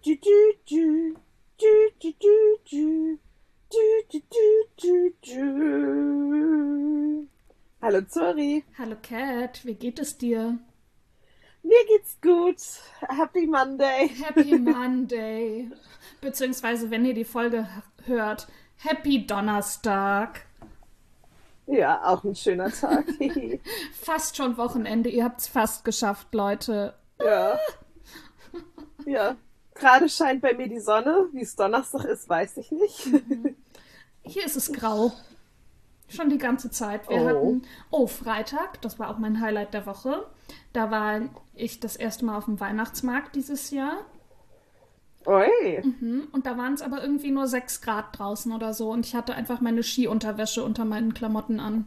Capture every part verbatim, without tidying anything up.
du, du, du. Du, du, du, du. Du, du, du, du, du. Hallo Zori, Hallo Kat, wie geht es dir? mir geht's gut. Happy Monday. Happy Monday. Beziehungsweise, wenn ihr die Folge hört, Happy Donnerstag. Ja, auch ein schöner Tag. Fast schon Wochenende, ihr habt's fast geschafft, Leute. Ja, ja. Gerade scheint bei mir die Sonne. Wie es Donnerstag ist, weiß ich nicht. Hier ist es grau. Schon die ganze Zeit. Wir Oh. hatten, oh, Freitag, das war auch mein Highlight der Woche. Da war ich das erste Mal auf dem Weihnachtsmarkt dieses Jahr. Oi. Mhm. Und da waren es aber irgendwie nur sechs Grad draußen oder so. Und ich hatte einfach meine Skiunterwäsche unter meinen Klamotten an.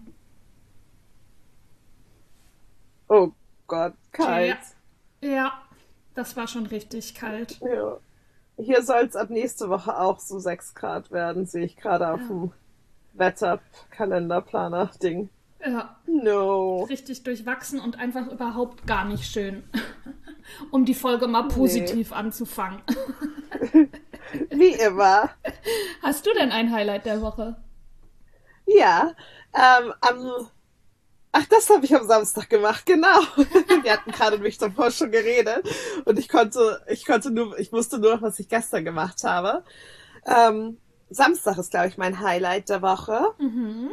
Oh Gott, Ja, kalt. ja, das war schon richtig kalt. Ja. Hier soll es ab nächste Woche auch so sechs Grad werden, sehe ich gerade auf Ja, dem Wetterkalenderplaner-Ding. ja, No. richtig durchwachsen und einfach überhaupt gar nicht schön. Um die Folge mal Nee. positiv anzufangen. Wie immer. Hast du denn ein Highlight der Woche? Ja. Ähm, am Ach, das habe ich am Samstag gemacht, genau. Wir hatten gerade nämlich davor schon geredet und ich konnte, ich konnte nur, ich wusste nur noch, was ich gestern gemacht habe. Ähm, Samstag ist, glaube ich, mein Highlight der Woche. Mhm.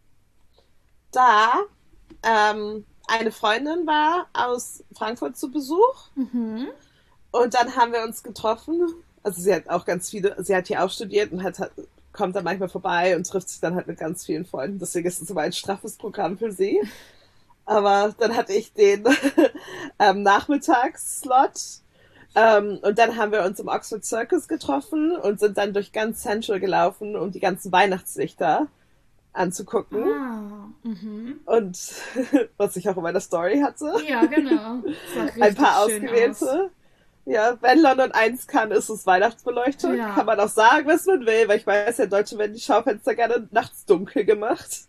Da ähm, eine Freundin war aus Frankfurt zu Besuch Mhm. und dann haben wir uns getroffen. Also sie hat auch ganz viele, sie hat hier auch studiert und hat, hat kommt dann manchmal vorbei und trifft sich dann halt mit ganz vielen Freunden. Deswegen ist es immer ein straffes Programm für sie. Aber dann hatte ich den ähm, Nachmittagsslot. Ähm, und dann haben wir uns im Oxford Circus getroffen und sind dann durch ganz Central gelaufen, um die ganzen Weihnachtslichter anzugucken. Ah, mhm. Und was ich auch in meiner Story hatte. Ja, genau. Sah Ein richtig paar schön aus. ausgewählte. Ja, wenn London eins kann, ist es Weihnachtsbeleuchtung. Kann Ja, man auch sagen, was man will, weil ich weiß ja, Deutsche werden die Schaufenster gerne nachts dunkel gemacht.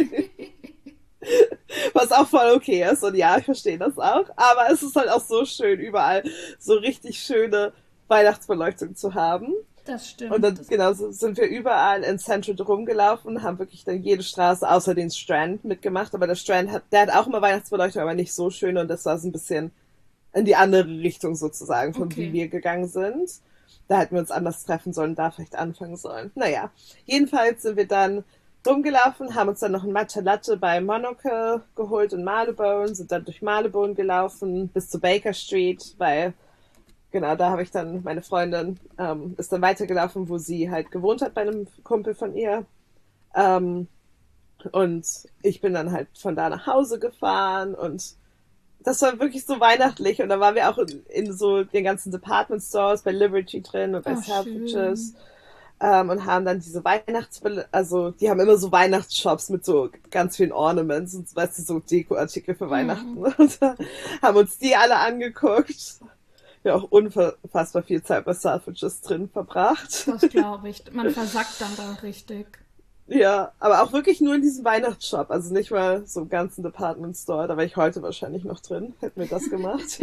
Was auch voll okay ist. Und ja, ich verstehe das auch. Aber es ist halt auch so schön, überall so richtig schöne Weihnachtsbeleuchtung zu haben. das Und stimmt. dann, Das, genau, so sind wir überall in Central rumgelaufen, haben wirklich dann jede Straße außer den Strand mitgemacht. Aber der Strand hat, der hat auch immer Weihnachtsbeleuchtung, aber nicht so schön. Und das war so ein bisschen in die andere Richtung sozusagen, von wie okay. wir gegangen sind. Da hätten wir uns anders treffen sollen, da vielleicht anfangen sollen. Naja, jedenfalls sind wir dann rumgelaufen, haben uns dann noch ein Matcha Latte bei Monocle geholt in Marylebone, sind dann durch Marylebone gelaufen bis zu Baker Street, weil genau da habe ich dann meine Freundin ähm, ist dann weitergelaufen, wo sie halt gewohnt hat bei einem Kumpel von ihr. Ähm, und ich bin dann halt von da nach Hause gefahren und das war wirklich so weihnachtlich und da waren wir auch in, in so den ganzen Department Stores bei Liberty drin und bei Oh, Selfridges schön. ähm, und haben dann diese Weihnachts also die haben immer so Weihnachtsshops mit so ganz vielen Ornaments und weißt du, so Dekoartikel für Hm, Weihnachten und da haben uns die alle angeguckt. Ja, auch unfassbar viel Zeit bei Selfridges drin verbracht. das glaube ich. Man versackt dann da richtig. Ja, aber auch wirklich nur in diesem Weihnachtsshop, also nicht mal so im ganzen Department Store, da wäre ich heute wahrscheinlich noch drin, hätten wir das gemacht.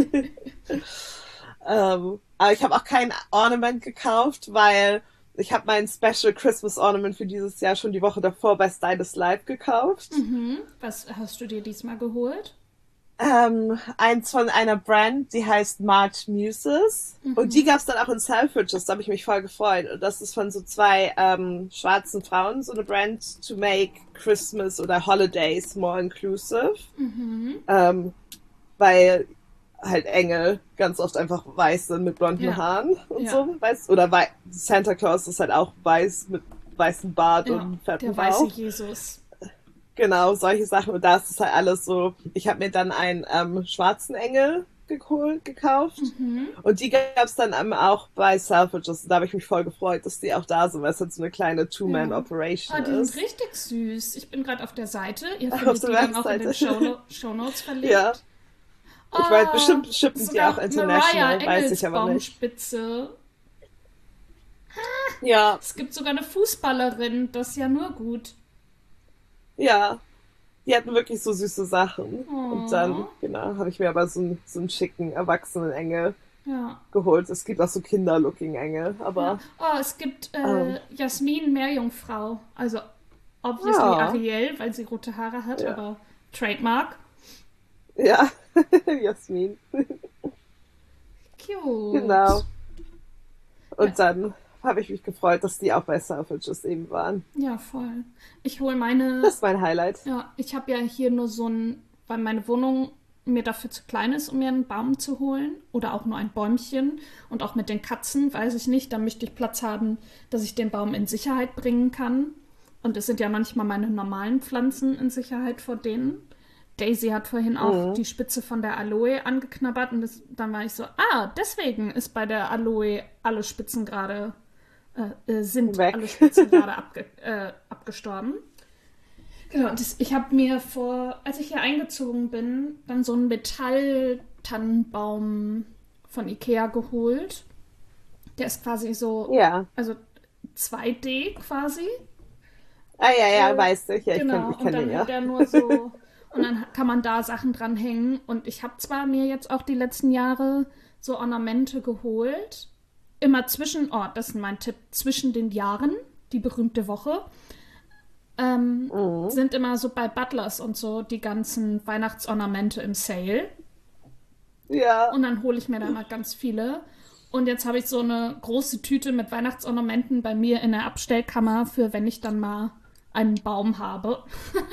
ähm, aber ich habe auch kein Ornament gekauft, weil ich habe mein Special Christmas Ornament für dieses Jahr schon die Woche davor bei Stylist Live gekauft. Mhm. Was hast du dir diesmal geholt? Ähm, eins von einer Brand, die heißt March Muses. Und die Mhm. gab es dann auch in Selfridges, da habe ich mich voll gefreut. Und das ist von so zwei ähm, schwarzen Frauen, so eine Brand to make Christmas oder Holidays more inclusive. Mhm. Ähm, weil halt Engel ganz oft einfach weiß sind mit blonden Ja, Haaren und ja, so, weißt oder wei Santa Claus ist halt auch weiß mit weißem Bart ja. und fetten Der weiße Bauch. Jesus. Genau, solche Sachen. Und da ist es halt alles so. Ich habe mir dann einen ähm, schwarzen Engel geholt, gekauft. Mhm. Und die gab es dann ähm, auch bei Selfridges. Und da habe ich mich voll gefreut, dass die auch da sind, weil es halt so eine kleine Ja. Two-Man-Operation Ah, die sind ist. richtig süß. Ich bin gerade auf der Seite. Ihr Auf findet der die dann auch in den Webseite. Show Shownotes ja. verlinkt. Ich weiß, Oh, bestimmt shippen die auch sogar Mariah international, weiß ich aber nicht. Engelsbaumspitze. Ja, Es gibt sogar eine Fußballerin. Das ist ja nur gut. ja. Die hatten wirklich so süße Sachen. Und dann, Oh. genau, habe ich mir aber so einen, so einen schicken, erwachsenen Engel Ja. geholt. Es gibt auch so Kinder-Looking-Engel, Ja. aber Oh, es gibt ähm, äh, Jasmin Meerjungfrau. Also obviously ja, Ariel, weil sie rote Haare hat, ja, aber Trademark. ja, Jasmin, genau. Cute. Ja, Und dann habe ich mich gefreut, dass die auch bei Selfridges eben waren. ja, voll. Ich hole Das meine, ist mein Highlight. ja, ich habe ja hier nur so ein, weil meine Wohnung mir dafür zu klein ist, um mir einen Baum zu holen oder auch nur ein Bäumchen. Und auch mit den Katzen, weiß ich nicht, da möchte ich Platz haben, dass ich den Baum in Sicherheit bringen kann. Und es sind ja manchmal meine normalen Pflanzen in Sicherheit vor denen. Daisy hat vorhin auch Mhm. die Spitze von der Aloe angeknabbert und das, dann war ich so, ah, deswegen ist bei der Aloe alle Spitzen gerade, äh, äh, sind alle Weg. Spitzen gerade abge, äh, abgestorben. Genau, und das, ich habe mir vor, als ich hier eingezogen bin, dann so einen Metall-Tannenbaum von Ikea geholt. Der ist quasi so, Ja. also zwei D quasi. Ah ja, ja, Äh, weißt du. Ja, ich kenne genau, ich und kenn den dann hat ja. er nur so, und dann kann man da Sachen dranhängen. Und ich habe zwar mir jetzt auch die letzten Jahre so Ornamente geholt, immer zwischen, oh, das ist mein Tipp, zwischen den Jahren, die berühmte Woche, ähm, Mhm. sind immer so bei Butlers und so die ganzen Weihnachtsornamente im Sale. Ja. Und dann hole ich mir da mal ganz viele. Und jetzt habe ich so eine große Tüte mit Weihnachtsornamenten bei mir in der Abstellkammer, für wenn ich dann mal einen Baum habe.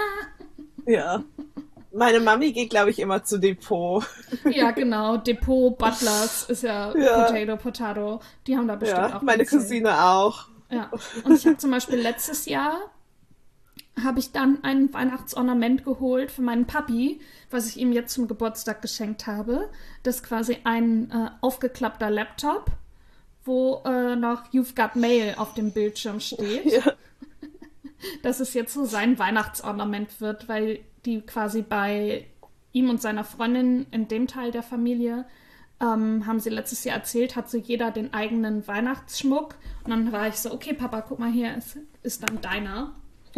Ja. Meine Mami geht, glaube ich, immer zu Depot. Ja, genau. Depot, Butlers ist ja Ja, Potato, Potato. Die haben da bestimmt ja. auch Meine ganz Sale. Cousine auch. Ja. Und ich habe zum Beispiel letztes Jahr habe ich dann ein Weihnachtsornament geholt für meinen Papi, was ich ihm jetzt zum Geburtstag geschenkt habe. Das ist quasi ein äh, aufgeklappter Laptop, wo äh, noch You've Got Mail auf dem Bildschirm steht. Ja. Dass es jetzt so sein Weihnachtsornament wird, weil die quasi bei ihm und seiner Freundin in dem Teil der Familie, ähm, haben sie letztes Jahr erzählt, hat so jeder den eigenen Weihnachtsschmuck. Und dann war ich so, okay, Papa, guck mal hier, es ist dann deiner.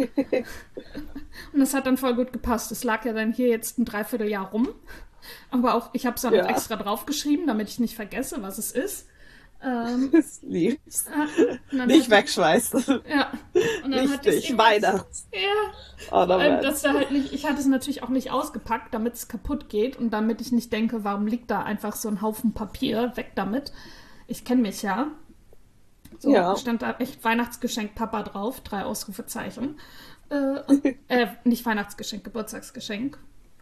Und das hat dann voll gut gepasst. Es lag ja dann hier jetzt ein Dreivierteljahr rum. Aber auch, ich habe es dann noch Ja. extra draufgeschrieben, damit ich nicht vergesse, was es ist. Ähm, Das lieb's. ah, und dann Nicht hat, wegschmeißen. ja, und dann hatte ich es Wichtig. eben jetzt, ja, vor allem, Weihnachtsornament. dass da halt nicht, ich hatte es natürlich auch nicht ausgepackt, damit es kaputt geht und damit ich nicht denke, warum liegt da einfach so ein Haufen Papier, weg damit. Ich kenne mich ja. So, Ja. stand da echt Weihnachtsgeschenk Papa drauf, drei Ausrufezeichen. Äh, und, äh, nicht Weihnachtsgeschenk, Geburtstagsgeschenk.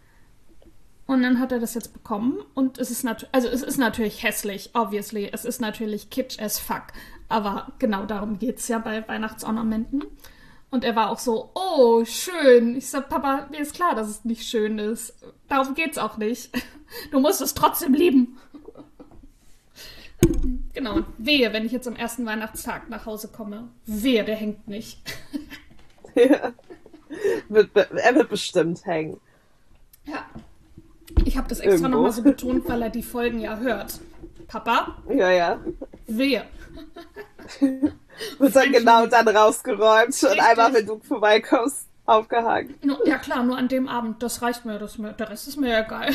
Und dann hat er das jetzt bekommen und es ist natürlich, also es ist natürlich hässlich, obviously. Es ist natürlich kitsch as fuck. Aber genau darum geht's ja bei Weihnachtsornamenten. Und er war auch so, oh, schön. Ich so, Papa, mir ist klar, dass es nicht schön ist. Darum geht's auch nicht. Du musst es trotzdem lieben. Genau, und wehe, wenn ich jetzt am ersten Weihnachtstag nach Hause komme. Wehe, der hängt nicht. Ja. Wird, be- er wird bestimmt hängen. Ja, ich habe das extra Irgendwo. nochmal so betont, weil er die Folgen ja hört. Papa, Ja, ja. wehe. Wird dann Mensch, genau dann rausgeräumt und einmal, wenn richtig. du vorbeikommst, aufgehangen. Nur, ja klar, nur an dem Abend, das reicht mir, das mir der Rest ist mir egal.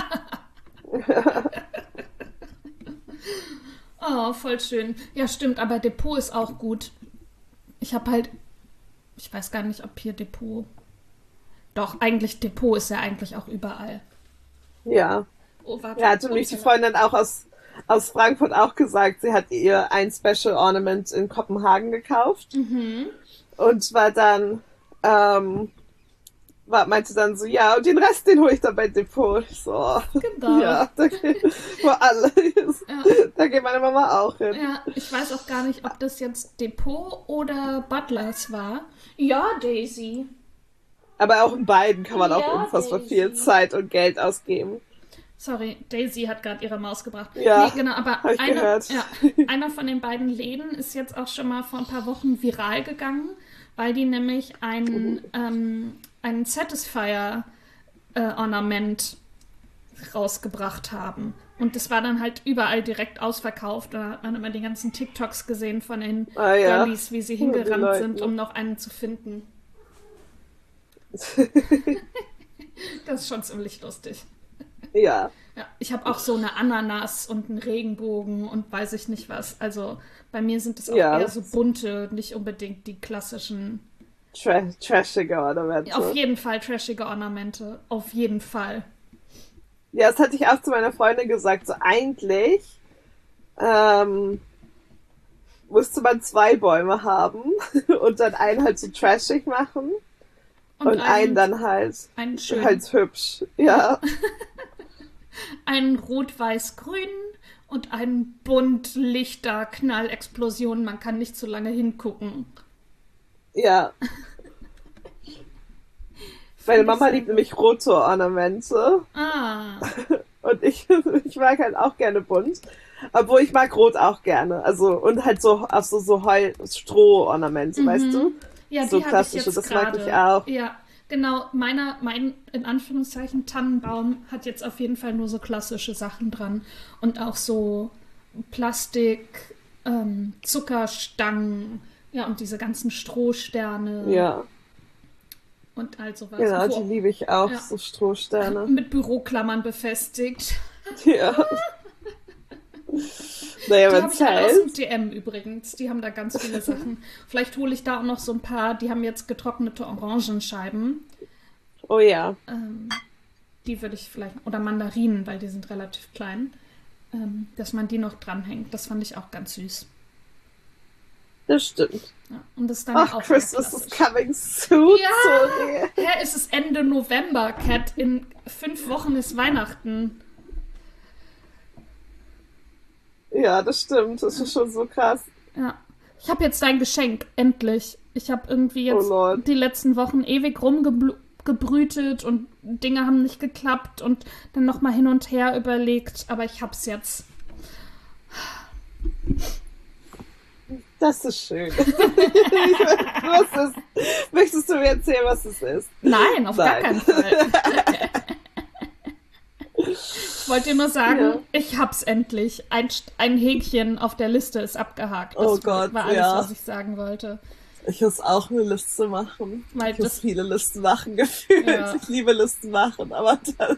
Oh, voll schön. Ja, stimmt, aber Depot ist auch gut. Ich habe halt, ich weiß gar nicht, ob hier Depot. Doch, eigentlich Depot ist ja eigentlich auch überall. Ja. Oh, warte. Ja, hatte mich die Upsala. Freundin auch aus, aus Frankfurt auch gesagt, sie hat ihr ein Special Ornament in Kopenhagen gekauft Mhm. und war dann, ähm, war, meinte dann so, ja, und den Rest, den hole ich dann bei Depot. Ich so, oh, Genau. ja, da, wo alle, Ja, da geht meine Mama auch hin. ja, ich weiß auch gar nicht, ob das jetzt Depot oder Butlers war. Ja, Daisy. Aber auch in beiden kann man auch Ja, unfassbar viel Daisy. Zeit und Geld ausgeben. Sorry, Daisy hat gerade ihre Maus gebracht. Nee, Ja, genau, aber habe ich einer, gehört. ja, einer von den beiden Läden ist jetzt auch schon mal vor ein paar Wochen viral gegangen, weil die nämlich ein, ähm, ein Satisfier-Ornament rausgebracht haben. Und das war dann halt überall direkt ausverkauft. Da hat man immer die ganzen TikToks gesehen von den Ah ja, Girlies, wie sie die hingerannt sind, um Leute. noch einen zu finden. Das ist schon ziemlich lustig. Ja. Ja, ich habe auch so eine Ananas und einen Regenbogen und weiß ich nicht was. Also bei mir sind es auch Ja, eher das so ist bunte, nicht unbedingt die klassischen. tra trashige Auf Ornamente. jeden Fall trashige Ornamente. Auf jeden Fall. Ja, das hatte ich auch zu meiner Freundin gesagt. So eigentlich ähm, musste man zwei Bäume haben und dann einen halt so trashig machen Und und einen einen, dann halt einen schönen. halt hübsch. Ja. Ja, Einen rot-weiß-grün und einen bunt Lichter, Knallexplosionen. Man kann nicht so lange hingucken. ja. Meine Finde ich Mama sehr liebt gut. nämlich rote Ornamente Ah. und ich, ich mag halt auch gerne bunt. Obwohl ich mag rot auch gerne. Also, und halt so, auch so, so Heu, Stroh-Ornamente, weißt du? Mhm. Ja, So die habe ich klassische, jetzt das mag ich gerade. auch. Ja, genau. Meiner, mein, in Anführungszeichen, Tannenbaum hat jetzt auf jeden Fall nur so klassische Sachen dran. Und auch so Plastik, ähm, Zuckerstangen, ja, und diese ganzen Strohsterne Ja, und all sowas. genau, die Wo, liebe ich auch, ja, so Strohsterne. mit Büroklammern befestigt. Ja. Naja, Die wenn habe es ich alle aus dem hält. D M übrigens. Die haben da ganz viele Sachen. Vielleicht hole ich da auch noch so ein paar. Die haben jetzt getrocknete Orangenscheiben. Oh ja, Ähm, die würde ich vielleicht. Oder Mandarinen, weil die sind relativ klein. Ähm, dass man die noch dranhängt. Das fand ich auch ganz süß. das stimmt. Ja, und das ist dann ja Ach, auch wieder Christmas is klassisch. coming soon, Ja! sorry. Hä, es ist Ende November, Cat. In fünf Wochen ist Weihnachten. Ja, das stimmt, das ist schon so krass. Ja. Ich habe jetzt dein Geschenk, endlich. Ich habe irgendwie Oh jetzt Lord. die letzten Wochen ewig rumgebrütet und Dinge haben nicht geklappt und dann nochmal hin und her überlegt, aber ich hab's jetzt. Das ist schön. Was ist, möchtest du mir erzählen, was es ist? Nein, auf gar Nein. keinen Fall. Ich wollte dir nur sagen, Ja. ich hab's endlich. Ein, ein Häkchen auf der Liste ist abgehakt. Das Oh Gott, war alles, ja. was ich sagen wollte. Ich muss auch eine Liste machen. Weil Ich muss das, viele Listen machen, gefühlt. Ja. Ich liebe Listen machen, aber dann,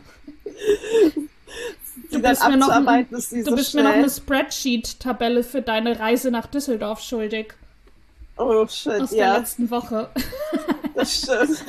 du die dann bist, mir noch, ein- abzuarbeiten, ist die du so bist mir noch schnell. eine Spreadsheet-Tabelle für deine Reise nach Düsseldorf schuldig. Oh shit, Aus der ja, letzten Woche. das stimmt.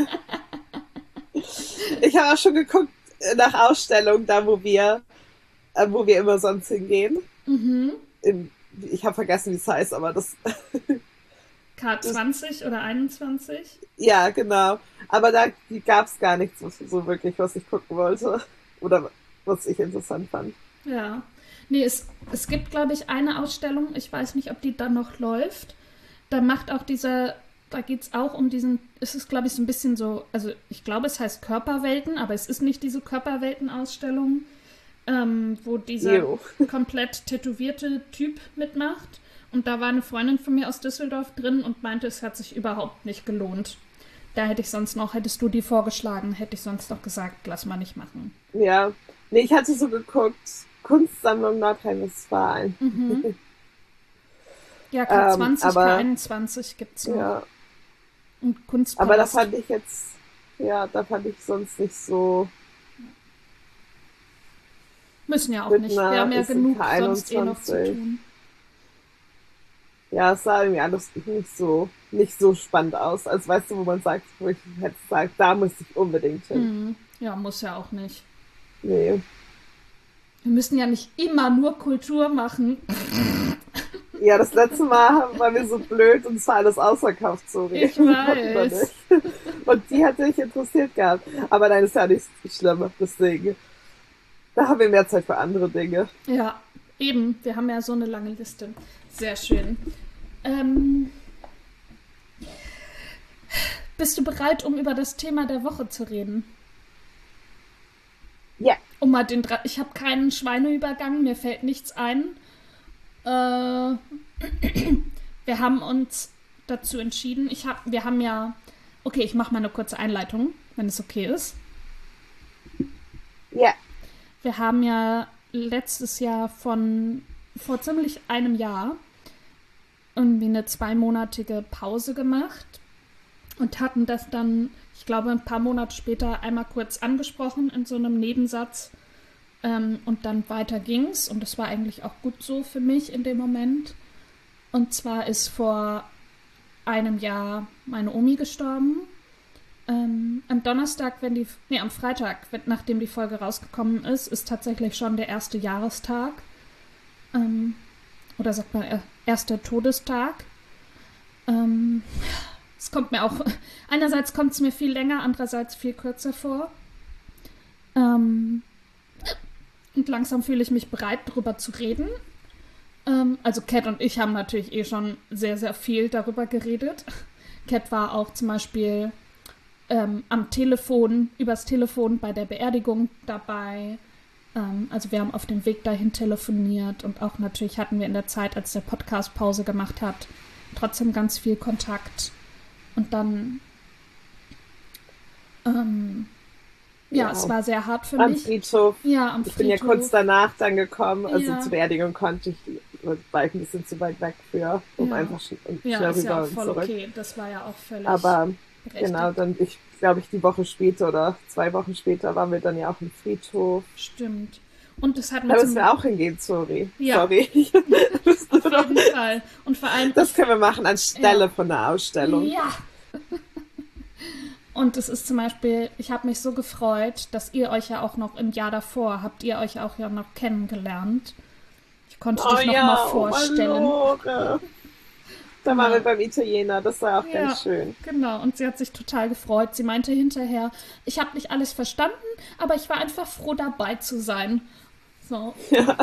Ich habe auch schon geguckt äh, nach Ausstellungen, da wo wir, äh, wo wir immer sonst hingehen. Mhm. Im, ich habe vergessen, wie es heißt, aber das, K das zwanzig oder einundzwanzig? ja, genau. Aber da gab es gar nichts was, so wirklich, was ich gucken wollte. Oder was ich interessant fand. Ja. Nee, es, es gibt, glaube ich, eine Ausstellung, ich weiß nicht, ob die dann noch läuft. Da macht auch dieser, da geht es auch um diesen, es ist, glaube ich, so ein bisschen so, also ich glaube, es heißt Körperwelten, aber es ist nicht diese Körperwelten-Ausstellung, ähm, wo dieser Jo. komplett tätowierte Typ mitmacht. Und da war eine Freundin von mir aus Düsseldorf drin und meinte, es hat sich überhaupt nicht gelohnt. Da hätte ich sonst noch, hättest du die vorgeschlagen, hätte ich sonst noch gesagt, lass mal nicht machen. Ja. Nee, ich hatte so geguckt, Kunstsammlung Nordrhein-Westfalen. Mhm. Ja, Ähm, K zwanzig, aber, K einundzwanzig gibt's noch. ja. Und Aber da Kunstpalast. fand ich jetzt, ja, da fand ich sonst nicht so Müssen ja auch mit nicht. Wir einer, haben ja ist in genug sonst eh noch zu K einundzwanzig. tun. Ja, es sah irgendwie alles nicht so, nicht so spannend aus. Als weißt du, wo man sagt, wo ich hätte gesagt, da muss ich unbedingt hin. Mhm. Ja, muss ja auch nicht. Nee. Wir müssen ja nicht immer nur Kultur machen. Ja, das letzte Mal waren wir so blöd und es war alles ausverkauft, sorry. Ich Wir konnten da weiß. nicht. Und die hätte ich interessiert gehabt. Aber nein, ist ja nicht schlimm, deswegen. Da haben wir mehr Zeit für andere Dinge. Ja, eben. Wir haben ja so eine lange Liste. Sehr schön. Ähm, bist du bereit, um über das Thema der Woche zu reden? Ja, Um mal den Dra Ich habe keinen Schweineübergang, mir fällt nichts ein. Äh, wir haben uns dazu entschieden. Ich hab, wir haben ja. Okay, ich mache mal eine kurze Einleitung, wenn es okay ist. ja, Wir haben ja letztes Jahr von vor ziemlich einem Jahr irgendwie eine zweimonatige Pause gemacht und hatten das dann, ich glaube, ein paar Monate später einmal kurz angesprochen in so einem Nebensatz Ähm, und dann weiter ging's und das war eigentlich auch gut so für mich in dem Moment. Und zwar ist vor einem Jahr meine Omi gestorben. Ähm, am Donnerstag, wenn die, nee, am Freitag, wenn, nachdem die Folge rausgekommen ist, ist tatsächlich schon der erste Jahrestag. Ähm, oder sagt man, äh, erster Todestag. Ähm, es kommt mir auch, einerseits kommt es mir viel länger, andererseits viel kürzer vor. Ähm, und langsam fühle ich mich bereit, darüber zu reden. Ähm, also Kat und ich haben natürlich eh schon sehr, sehr viel darüber geredet. Kat war auch zum Beispiel ähm, am Telefon, übers Telefon bei der Beerdigung dabei. Ähm, also wir haben auf dem Weg dahin telefoniert und auch natürlich hatten wir in der Zeit, als der Podcast Pause gemacht hat, trotzdem ganz viel Kontakt. Und dann ähm, ja, ja, es war sehr hart für am mich. Friedhof. Ja, am ich Friedhof. bin ja kurz danach dann gekommen, also ja. zur Beerdigung konnte ich, war ich ein bisschen zu weit weg für, um ja. einfach sch und ja, schnell ist rüber ja auch und voll zurück. Okay, das war ja auch völlig Aber berechtigt. genau, dann ich glaube ich die Woche später oder zwei Wochen später waren wir dann ja auch im Friedhof. Stimmt. Und das hat mir Da zum... müssen wir auch hingehen, sorry. Ja. Sorry. Auf jeden Fall. Und vor allem... Das können wir machen anstelle ja. von der Ausstellung. Ja. Und es ist zum Beispiel, ich habe mich so gefreut, dass ihr euch ja auch noch im Jahr davor, habt ihr euch auch ja noch kennengelernt. Ich konnte Oh dich noch ja, mal vorstellen. Oh, da Genau. waren wir beim Italiener, das war auch Ja, ganz schön. Genau, und sie hat sich total gefreut. Sie meinte hinterher, ich habe nicht alles verstanden, aber ich war einfach froh, dabei zu sein. So. Ja.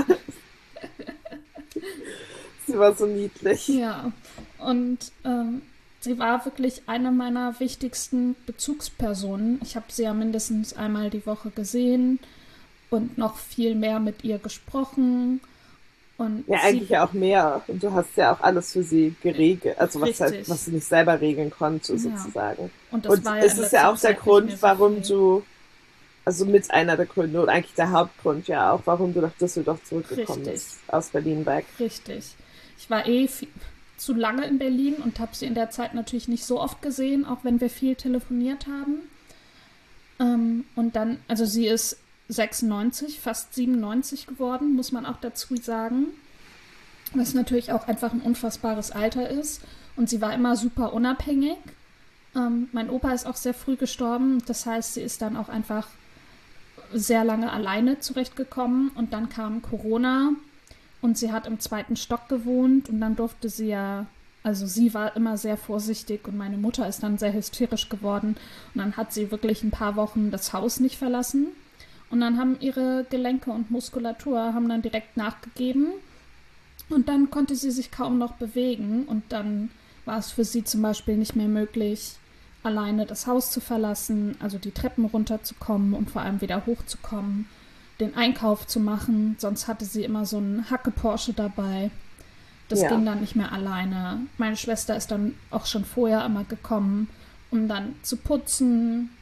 Sie war so niedlich. Ja, und ähm, sie war wirklich eine meiner wichtigsten Bezugspersonen. Ich habe sie ja mindestens einmal die Woche gesehen und noch viel mehr mit ihr gesprochen. Und ja, sie, eigentlich ja auch mehr. Und du hast ja auch alles für sie geregelt. Also was, halt, was sie nicht selber regeln konnte, ja. sozusagen. Und, das und war ja es ist ja auch der Grund, warum du, also mit einer der Gründe und eigentlich der Hauptgrund ja auch, warum du nach Düsseldorf zurückgekommen Richtig. bist, aus Berlin weg. Richtig. Ich war eh viel, zu lange in Berlin und habe sie in der Zeit natürlich nicht so oft gesehen, auch wenn wir viel telefoniert haben. Ähm, und dann, also sie ist sechsundneunzig, fast siebenundneunzig geworden, muss man auch dazu sagen. Was natürlich auch einfach ein unfassbares Alter ist. Und sie war immer super unabhängig. Ähm, mein Opa ist auch sehr früh gestorben. Das heißt, sie ist dann auch einfach sehr lange alleine zurechtgekommen. Und dann kam Corona und sie hat im zweiten Stock gewohnt. Und dann durfte sie ja, also sie war immer sehr vorsichtig und meine Mutter ist dann sehr hysterisch geworden. Und dann hat sie wirklich ein paar Wochen das Haus nicht verlassen. Und dann haben ihre Gelenke und Muskulatur haben dann direkt nachgegeben. Und dann konnte sie sich kaum noch bewegen. Und dann war es für sie zum Beispiel nicht mehr möglich, alleine das Haus zu verlassen, also die Treppen runterzukommen und vor allem wieder hochzukommen, den Einkauf zu machen. Sonst hatte sie immer so einen Hacke-Porsche dabei. Das ja. ging dann nicht mehr alleine. Meine Schwester ist dann auch schon vorher immer gekommen, um dann zu putzen.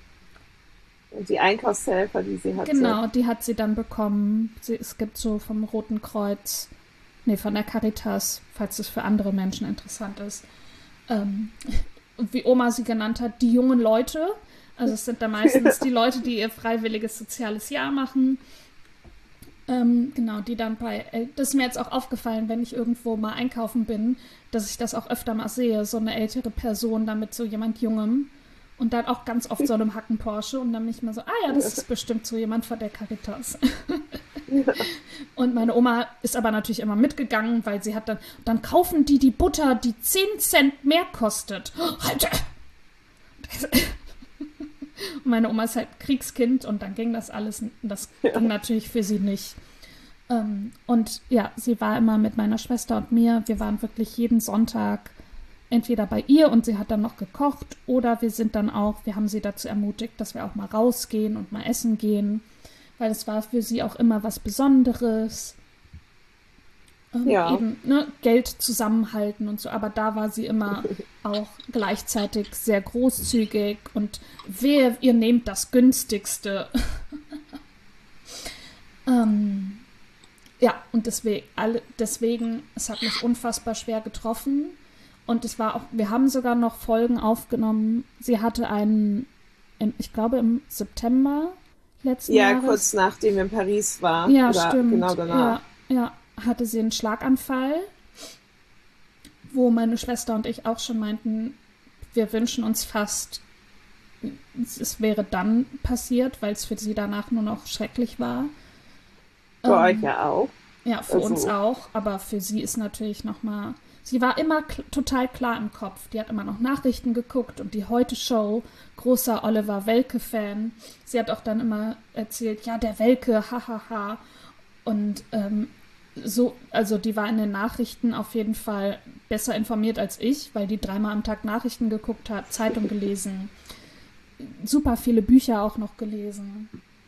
Und die Einkaufshelfer, die sie hatte. Genau, die hat sie dann bekommen. Sie, es gibt so vom Roten Kreuz, nee, von der Caritas, falls es für andere Menschen interessant ist, ähm, wie Oma sie genannt hat, die jungen Leute. Also es sind da meistens die Leute, die ihr freiwilliges soziales Jahr machen. Ähm, genau, die dann bei, das ist mir jetzt auch aufgefallen, wenn ich irgendwo mal einkaufen bin, dass ich das auch öfter mal sehe, so eine ältere Person da mit so jemand Jungem und dann auch ganz oft so einem Hacken-Porsche und dann nicht mehr so, ah ja, das ist bestimmt so jemand von der Caritas. Und meine Oma ist aber natürlich immer mitgegangen, weil sie hat dann, dann kaufen die die Butter, die zehn Cent mehr kostet. Halt! Und meine Oma ist halt Kriegskind und dann ging das alles, das ja. ging natürlich für sie nicht. Ähm, und ja, sie war immer mit meiner Schwester und mir, wir waren wirklich jeden Sonntag entweder bei ihr und sie hat dann noch gekocht oder wir sind dann auch, wir haben sie dazu ermutigt, dass wir auch mal rausgehen und mal essen gehen, weil es war für sie auch immer was Besonderes. Ähm, ja. Eben, ne, Geld zusammenhalten und so, aber da war sie immer auch gleichzeitig sehr großzügig und wehe, ihr nehmt das günstigste. ähm, ja, und deswegen, alle, deswegen, es hat mich unfassbar schwer getroffen und es war auch, wir haben sogar noch Folgen aufgenommen. Sie hatte einen, im, ich glaube im September, letzten Ja, Jahres. kurz nachdem wir in Paris waren. Ja, Oder stimmt. genau danach. Ja, ja, hatte sie einen Schlaganfall, wo meine Schwester und ich auch schon meinten, wir wünschen uns fast, es wäre dann passiert, weil es für sie danach nur noch schrecklich war. Für Ähm, euch ja auch. Ja, für Also. uns auch, aber für sie ist natürlich nochmal, sie war immer kl- total klar im Kopf. Die hat immer noch Nachrichten geguckt und die Heute-Show, großer Oliver Welke-Fan. Sie hat auch dann immer erzählt, ja, der Welke, hahaha. Und ähm, so, also die war in den Nachrichten auf jeden Fall besser informiert als ich, weil die dreimal am Tag Nachrichten geguckt hat, Zeitung gelesen, super viele Bücher auch noch gelesen.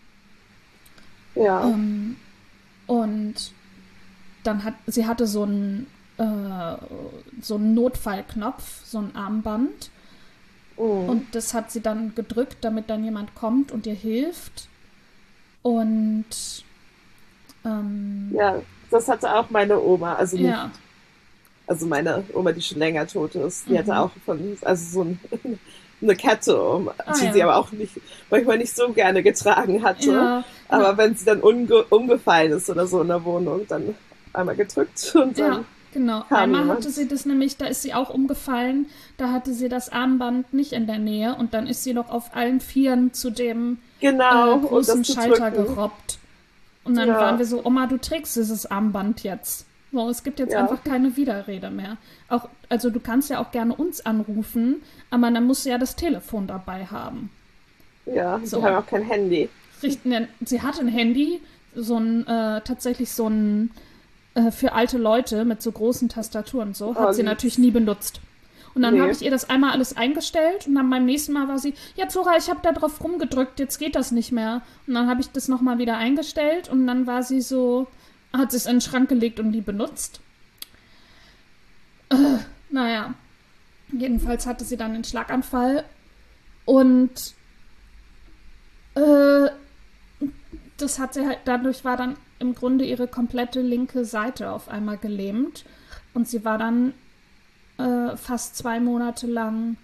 Ja. Ähm, und dann hat sie hatte so einen äh, so einen Notfallknopf, so ein Armband. Mhm. Und das hat sie dann gedrückt, damit dann jemand kommt und ihr hilft. Und ähm, Ja, das hatte auch meine Oma. Also nicht, ja, also meine Oma, die schon länger tot ist, die Mhm. hatte auch von, also so ein, eine Kette um, Ah, die ja. sie aber auch nicht, manchmal nicht so gerne getragen hatte. ja, Aber genau. wenn sie dann umge umgefallen ist oder so in der Wohnung, dann einmal gedrückt und dann. Ja, genau. kam Einmal jemand. hatte sie das nämlich, da ist sie auch umgefallen, da hatte sie das Armband nicht in der Nähe und dann ist sie noch auf allen Vieren zu dem Genau, äh, um großen das zu Schalter drücken. gerobbt. Und dann Ja. waren wir so, Oma, du trägst dieses Armband jetzt. So, es gibt jetzt Ja. einfach keine Widerrede mehr. Auch, also du kannst ja auch gerne uns anrufen, aber dann musst du ja das Telefon dabei haben. Ja, So. die haben auch kein Handy. Richten, denn sie hatte ein Handy, so ein, äh, tatsächlich so ein, äh, für alte Leute mit so großen Tastaturen und so, hat Oh, sie lieb. natürlich nie benutzt. Und dann Nee. habe ich ihr das einmal alles eingestellt und dann beim nächsten Mal war sie, ja Zora, ich habe da drauf rumgedrückt, jetzt geht das nicht mehr. Und dann habe ich das nochmal wieder eingestellt und dann war sie so, hat sie es in den Schrank gelegt und die benutzt. Äh, naja, jedenfalls hatte sie dann einen Schlaganfall und äh, das hat sie halt, dadurch war dann im Grunde ihre komplette linke Seite auf einmal gelähmt und sie war dann äh, fast zwei Monate lang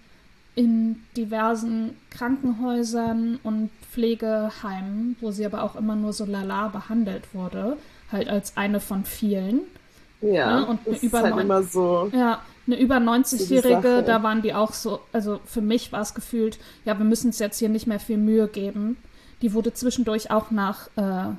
in diversen Krankenhäusern und Pflegeheimen, wo sie aber auch immer nur so lala behandelt wurde, halt als eine von vielen. Ja, Ja, und das eine ist über halt neun- immer so. Ja, eine über So die neunzig-Jährige, Sache. da waren die auch so, also für mich war es gefühlt, ja, wir müssen uns jetzt hier nicht mehr viel Mühe geben. Die wurde zwischendurch auch nach äh,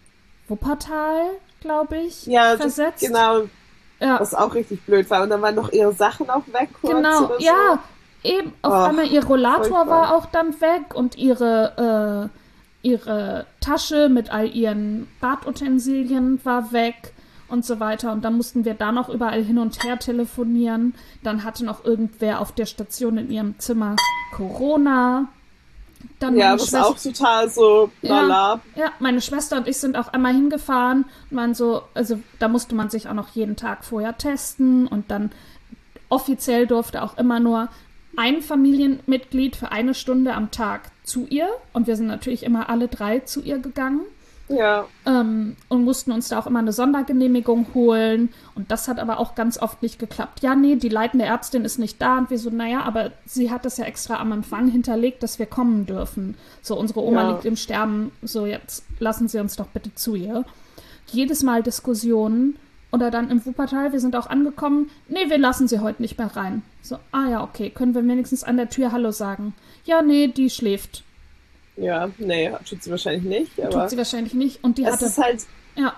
Wuppertal, glaube ich, Ja, das, versetzt. genau, Ja, was auch richtig blöd war. Und dann waren noch ihre Sachen auch weg kurz genau, oder so. ja, eben. Auf Ach, einmal ihr Rollator furchtbar. war auch dann weg und ihre, äh, ihre Tasche mit all ihren Badutensilien war weg und so weiter. Und dann mussten wir da noch überall hin und her telefonieren. Dann hatte noch irgendwer auf der Station in ihrem Zimmer Corona. Dann Ja, meine was Schwester- auch total so lala. Ja, meine Schwester und ich sind auch einmal hingefahren und waren so, also da musste man sich auch noch jeden Tag vorher testen und dann offiziell durfte auch immer nur ein Familienmitglied für eine Stunde am Tag zu ihr und wir sind natürlich immer alle drei zu ihr gegangen. Ja, Ähm, und mussten uns da auch immer eine Sondergenehmigung holen. Und das hat aber auch ganz oft nicht geklappt. Ja, nee, die leitende Ärztin ist nicht da. Und wir so, naja, aber sie hat das ja extra am Empfang hinterlegt, dass wir kommen dürfen. So, unsere Oma Ja. liegt im Sterben. So, jetzt lassen Sie uns doch bitte zu ihr. Jedes Mal Diskussionen. Oder dann im Wuppertal, wir sind auch angekommen. Nee, wir lassen sie heute nicht mehr rein. So, ah ja, okay. Können wir wenigstens an der Tür Hallo sagen? Ja, nee, die schläft. ja, nee, tut sie wahrscheinlich nicht, aber Tut sie wahrscheinlich nicht. Und die es hatte, ist halt, ja,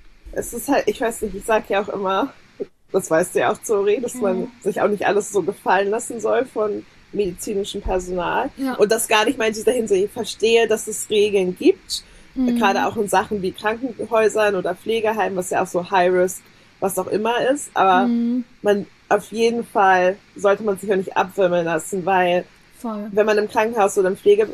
es ist halt, ich weiß nicht, ich sag ja auch immer, das weißt du ja auch, Zori, dass Mhm. man sich auch nicht alles so gefallen lassen soll von medizinischem Personal. Ja. Und das gar nicht mal in dieser Hinsicht. Ich verstehe, dass es Regeln gibt, Mhm. gerade auch in Sachen wie Krankenhäusern oder Pflegeheimen, was ja auch so High-Risk, was auch immer ist. Aber Mhm. man, auf jeden Fall sollte man sich auch nicht abwimmeln lassen, weil voll. wenn man im Krankenhaus oder im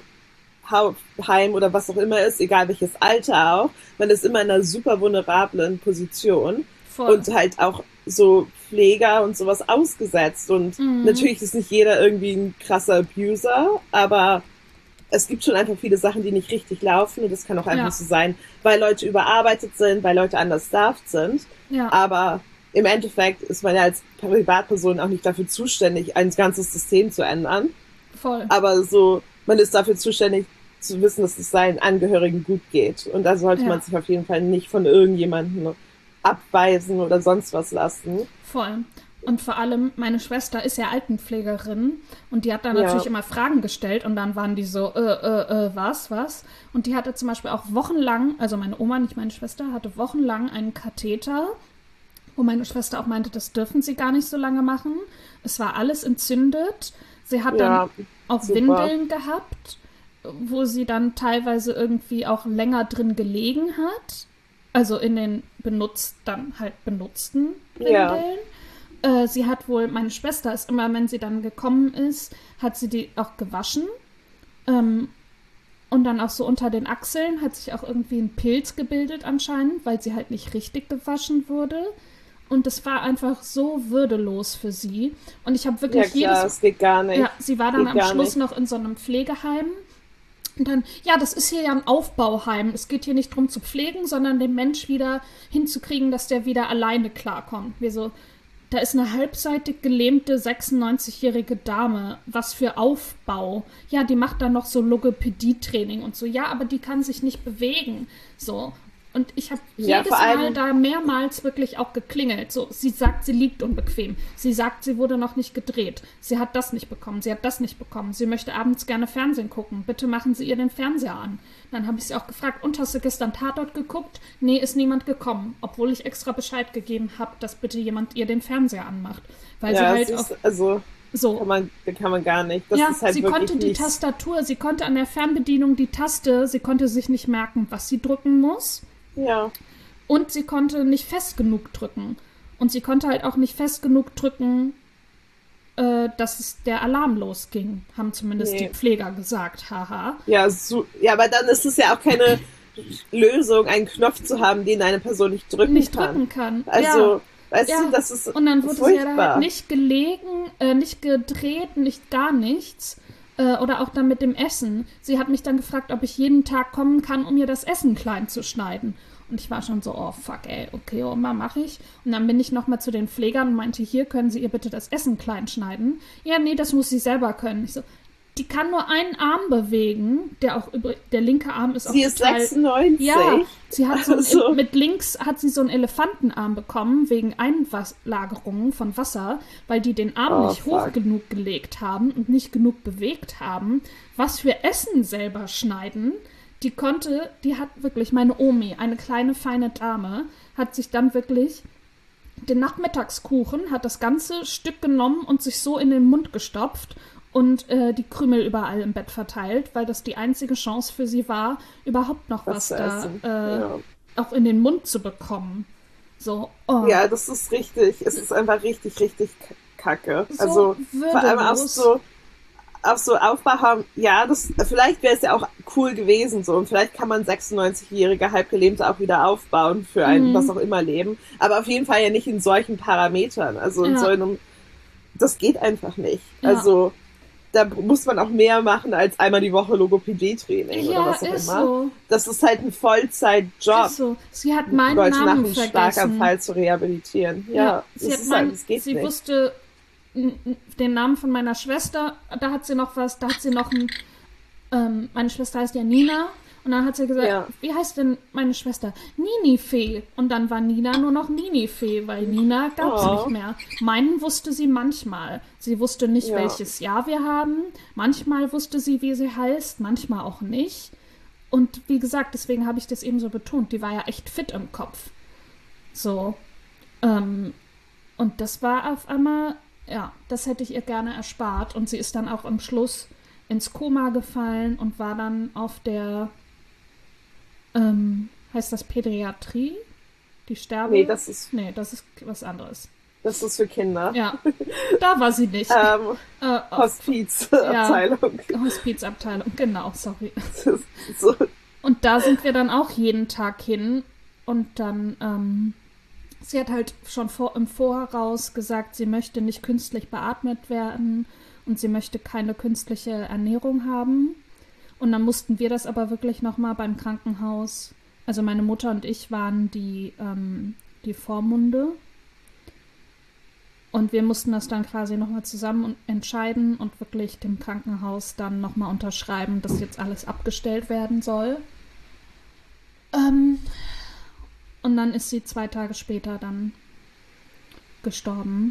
Pflegeheim oder was auch immer ist, egal welches Alter auch, man ist immer in einer super vulnerablen Position Voll. und halt auch so Pfleger und sowas ausgesetzt. Und Mhm. natürlich ist nicht jeder irgendwie ein krasser Abuser, aber es gibt schon einfach viele Sachen, die nicht richtig laufen und das kann auch einfach Ja. so sein, weil Leute überarbeitet sind, weil Leute understaffed sind. Ja, Aber im Endeffekt ist man ja als Privatperson auch nicht dafür zuständig, ein ganzes System zu ändern. voll. Aber so, man ist dafür zuständig, zu wissen, dass es seinen Angehörigen gut geht. Und da sollte Ja, man sich auf jeden Fall nicht von irgendjemandem abweisen oder sonst was lassen. voll. Und vor allem, meine Schwester ist ja Altenpflegerin und die hat dann natürlich Ja, immer Fragen gestellt und dann waren die so, äh, äh, äh, was, was? Und die hatte zum Beispiel auch wochenlang, also meine Oma, nicht meine Schwester, hatte wochenlang einen Katheter, wo meine Schwester auch meinte, das dürfen sie gar nicht so lange machen. Es war alles entzündet. Sie hat dann ja, auch super. Windeln gehabt, wo sie dann teilweise irgendwie auch länger drin gelegen hat. Also in den benutzt, dann halt benutzten Ja, Windeln. Äh, sie hat wohl, meine Schwester ist immer, wenn sie dann gekommen ist, hat sie die auch gewaschen. Ähm, und dann auch so unter den Achseln hat sich auch irgendwie ein Pilz gebildet anscheinend, weil sie halt nicht richtig gewaschen wurde. Und das war einfach so würdelos für sie. Und ich habe ja wirklich klar, jedes, es geht gar ja, nicht. sie war dann Geht am gar Schluss nicht. noch in so einem Pflegeheim. Und dann, ja, das ist hier ja ein Aufbauheim. Es geht hier nicht drum zu pflegen, sondern den Mensch wieder hinzukriegen, dass der wieder alleine klarkommt. Wir so, da ist eine halbseitig gelähmte sechsundneunzigjährige Dame. Was für Aufbau. Ja, die macht dann noch so Logopädie-Training und so. Ja, aber die kann sich nicht bewegen. So. Und ich habe Ja, jedes vor Mal allem, da mehrmals wirklich auch geklingelt. So, sie sagt, sie liegt unbequem. Sie sagt, sie wurde noch nicht gedreht. Sie hat das nicht bekommen. Sie hat das nicht bekommen. Sie möchte abends gerne Fernsehen gucken. Bitte machen Sie ihr den Fernseher an. Dann habe ich sie auch gefragt, und hast du gestern Tatort geguckt? Nee, ist niemand gekommen. Obwohl ich extra Bescheid gegeben habe, dass bitte jemand ihr den Fernseher anmacht. Weil sie ja, halt auch siehst, also so, kann man, kann man gar nicht. Das ja, ist halt sie konnte wirklich die nichts. Tastatur, sie konnte an der Fernbedienung die Taste, sie konnte sich nicht merken, was sie drücken muss. Ja, Und sie konnte nicht fest genug drücken. Und sie konnte halt auch nicht fest genug drücken, äh, dass es der Alarm losging, haben zumindest die nee. Pfleger gesagt. Haha. Ja, so, ja, aber dann ist es ja auch keine Lösung, einen Knopf zu haben, den eine Person nicht drücken Nicht kann. drücken kann. Ja, Also, weißt du, ja. das ist Und dann wurde sie ja da halt furchtbar. nicht gelegen, äh, nicht gedreht, nicht gar nichts. Äh, oder auch dann mit dem Essen. Sie hat mich dann gefragt, ob ich jeden Tag kommen kann, um ihr das Essen klein zu schneiden. Und ich war schon so, oh fuck, ey, okay, Oma, mach ich. Und dann bin ich nochmal zu den Pflegern und meinte, hier können Sie ihr bitte das Essen klein schneiden. Ja, nee, das muss sie selber können. Ich so, die kann nur einen Arm bewegen, der auch übrig, der linke Arm ist auch Sie ist total, ja, sechsundneunzig. sie hat so Also, ein, mit links hat sie so einen Elefantenarm bekommen, wegen Einlagerungen von Wasser, weil die den Arm oh nicht hoch fuck. genug gelegt haben und nicht genug bewegt haben. Was für Essen selber schneiden. Die konnte, die hat wirklich, meine Omi, eine kleine, feine Dame, hat sich dann wirklich den Nachmittagskuchen, hat das ganze Stück genommen und sich so in den Mund gestopft und äh, die Krümel überall im Bett verteilt, weil das die einzige Chance für sie war, überhaupt noch Was was zu da essen. Ja. äh, auch in den Mund zu bekommen. So, oh, Ja, das ist richtig. Es ist einfach richtig, richtig k- kacke. so Also, vor allem auch würdelos. so, auch so Aufbau haben. Ja, das, vielleicht wäre es ja auch cool gewesen so. Und vielleicht kann man sechsundneunzig-jährige Halbgelähmte auch wieder aufbauen für ein, was Mhm. auch immer Leben. Aber auf jeden Fall ja nicht in solchen Parametern. Also in so Ja, einem, das geht einfach nicht. ja. Also, da muss man auch mehr machen als einmal die Woche Logopädie-Training oder Ja, was auch ist immer. so. Das ist halt ein Vollzeitjob, Ist so. Sie hat meinen Leute nach Namen einem vergessen. Schlaganfall zu rehabilitieren. Ja, Ja, sie das hat ist halt, meinen, das geht sie nicht. wusste n- n- den Namen von meiner Schwester, da hat sie noch was, da hat sie noch ein, ähm, meine Schwester heißt ja Nina, und dann hat sie gesagt, Ja. wie heißt denn meine Schwester? Ninifee. Und dann war Nina nur noch Ninifee, weil Nina gab's nicht Oh, mehr. Meinen wusste sie manchmal. Sie wusste nicht, ja. welches Jahr wir haben. Manchmal wusste sie, wie sie heißt, manchmal auch nicht. Und wie gesagt, deswegen habe ich das eben so betont, die war ja echt fit im Kopf. So. Ähm, und das war auf einmal, ja, das hätte ich ihr gerne erspart. Und sie ist dann auch am Schluss ins Koma gefallen und war dann auf der, ähm, heißt das Pädiatrie? Die Nee, Sterbe? das ist, Nee, das ist was anderes. das ist für Kinder. Ja, da war sie nicht. Ähm, Äh, auf, ja, Hospizabteilung. Hospizabteilung, genau, sorry. Das ist so, Und da sind wir dann auch jeden Tag hin. Und dann, ähm, sie hat halt schon vor, im Voraus gesagt, sie möchte nicht künstlich beatmet werden und sie möchte keine künstliche Ernährung haben. Und dann mussten wir das aber wirklich nochmal beim Krankenhaus, also meine Mutter und ich waren die, ähm, die Vormunde. Und wir mussten das dann quasi nochmal zusammen entscheiden und wirklich dem Krankenhaus dann nochmal unterschreiben, dass jetzt alles abgestellt werden soll. Ähm, und dann ist sie zwei Tage später dann gestorben.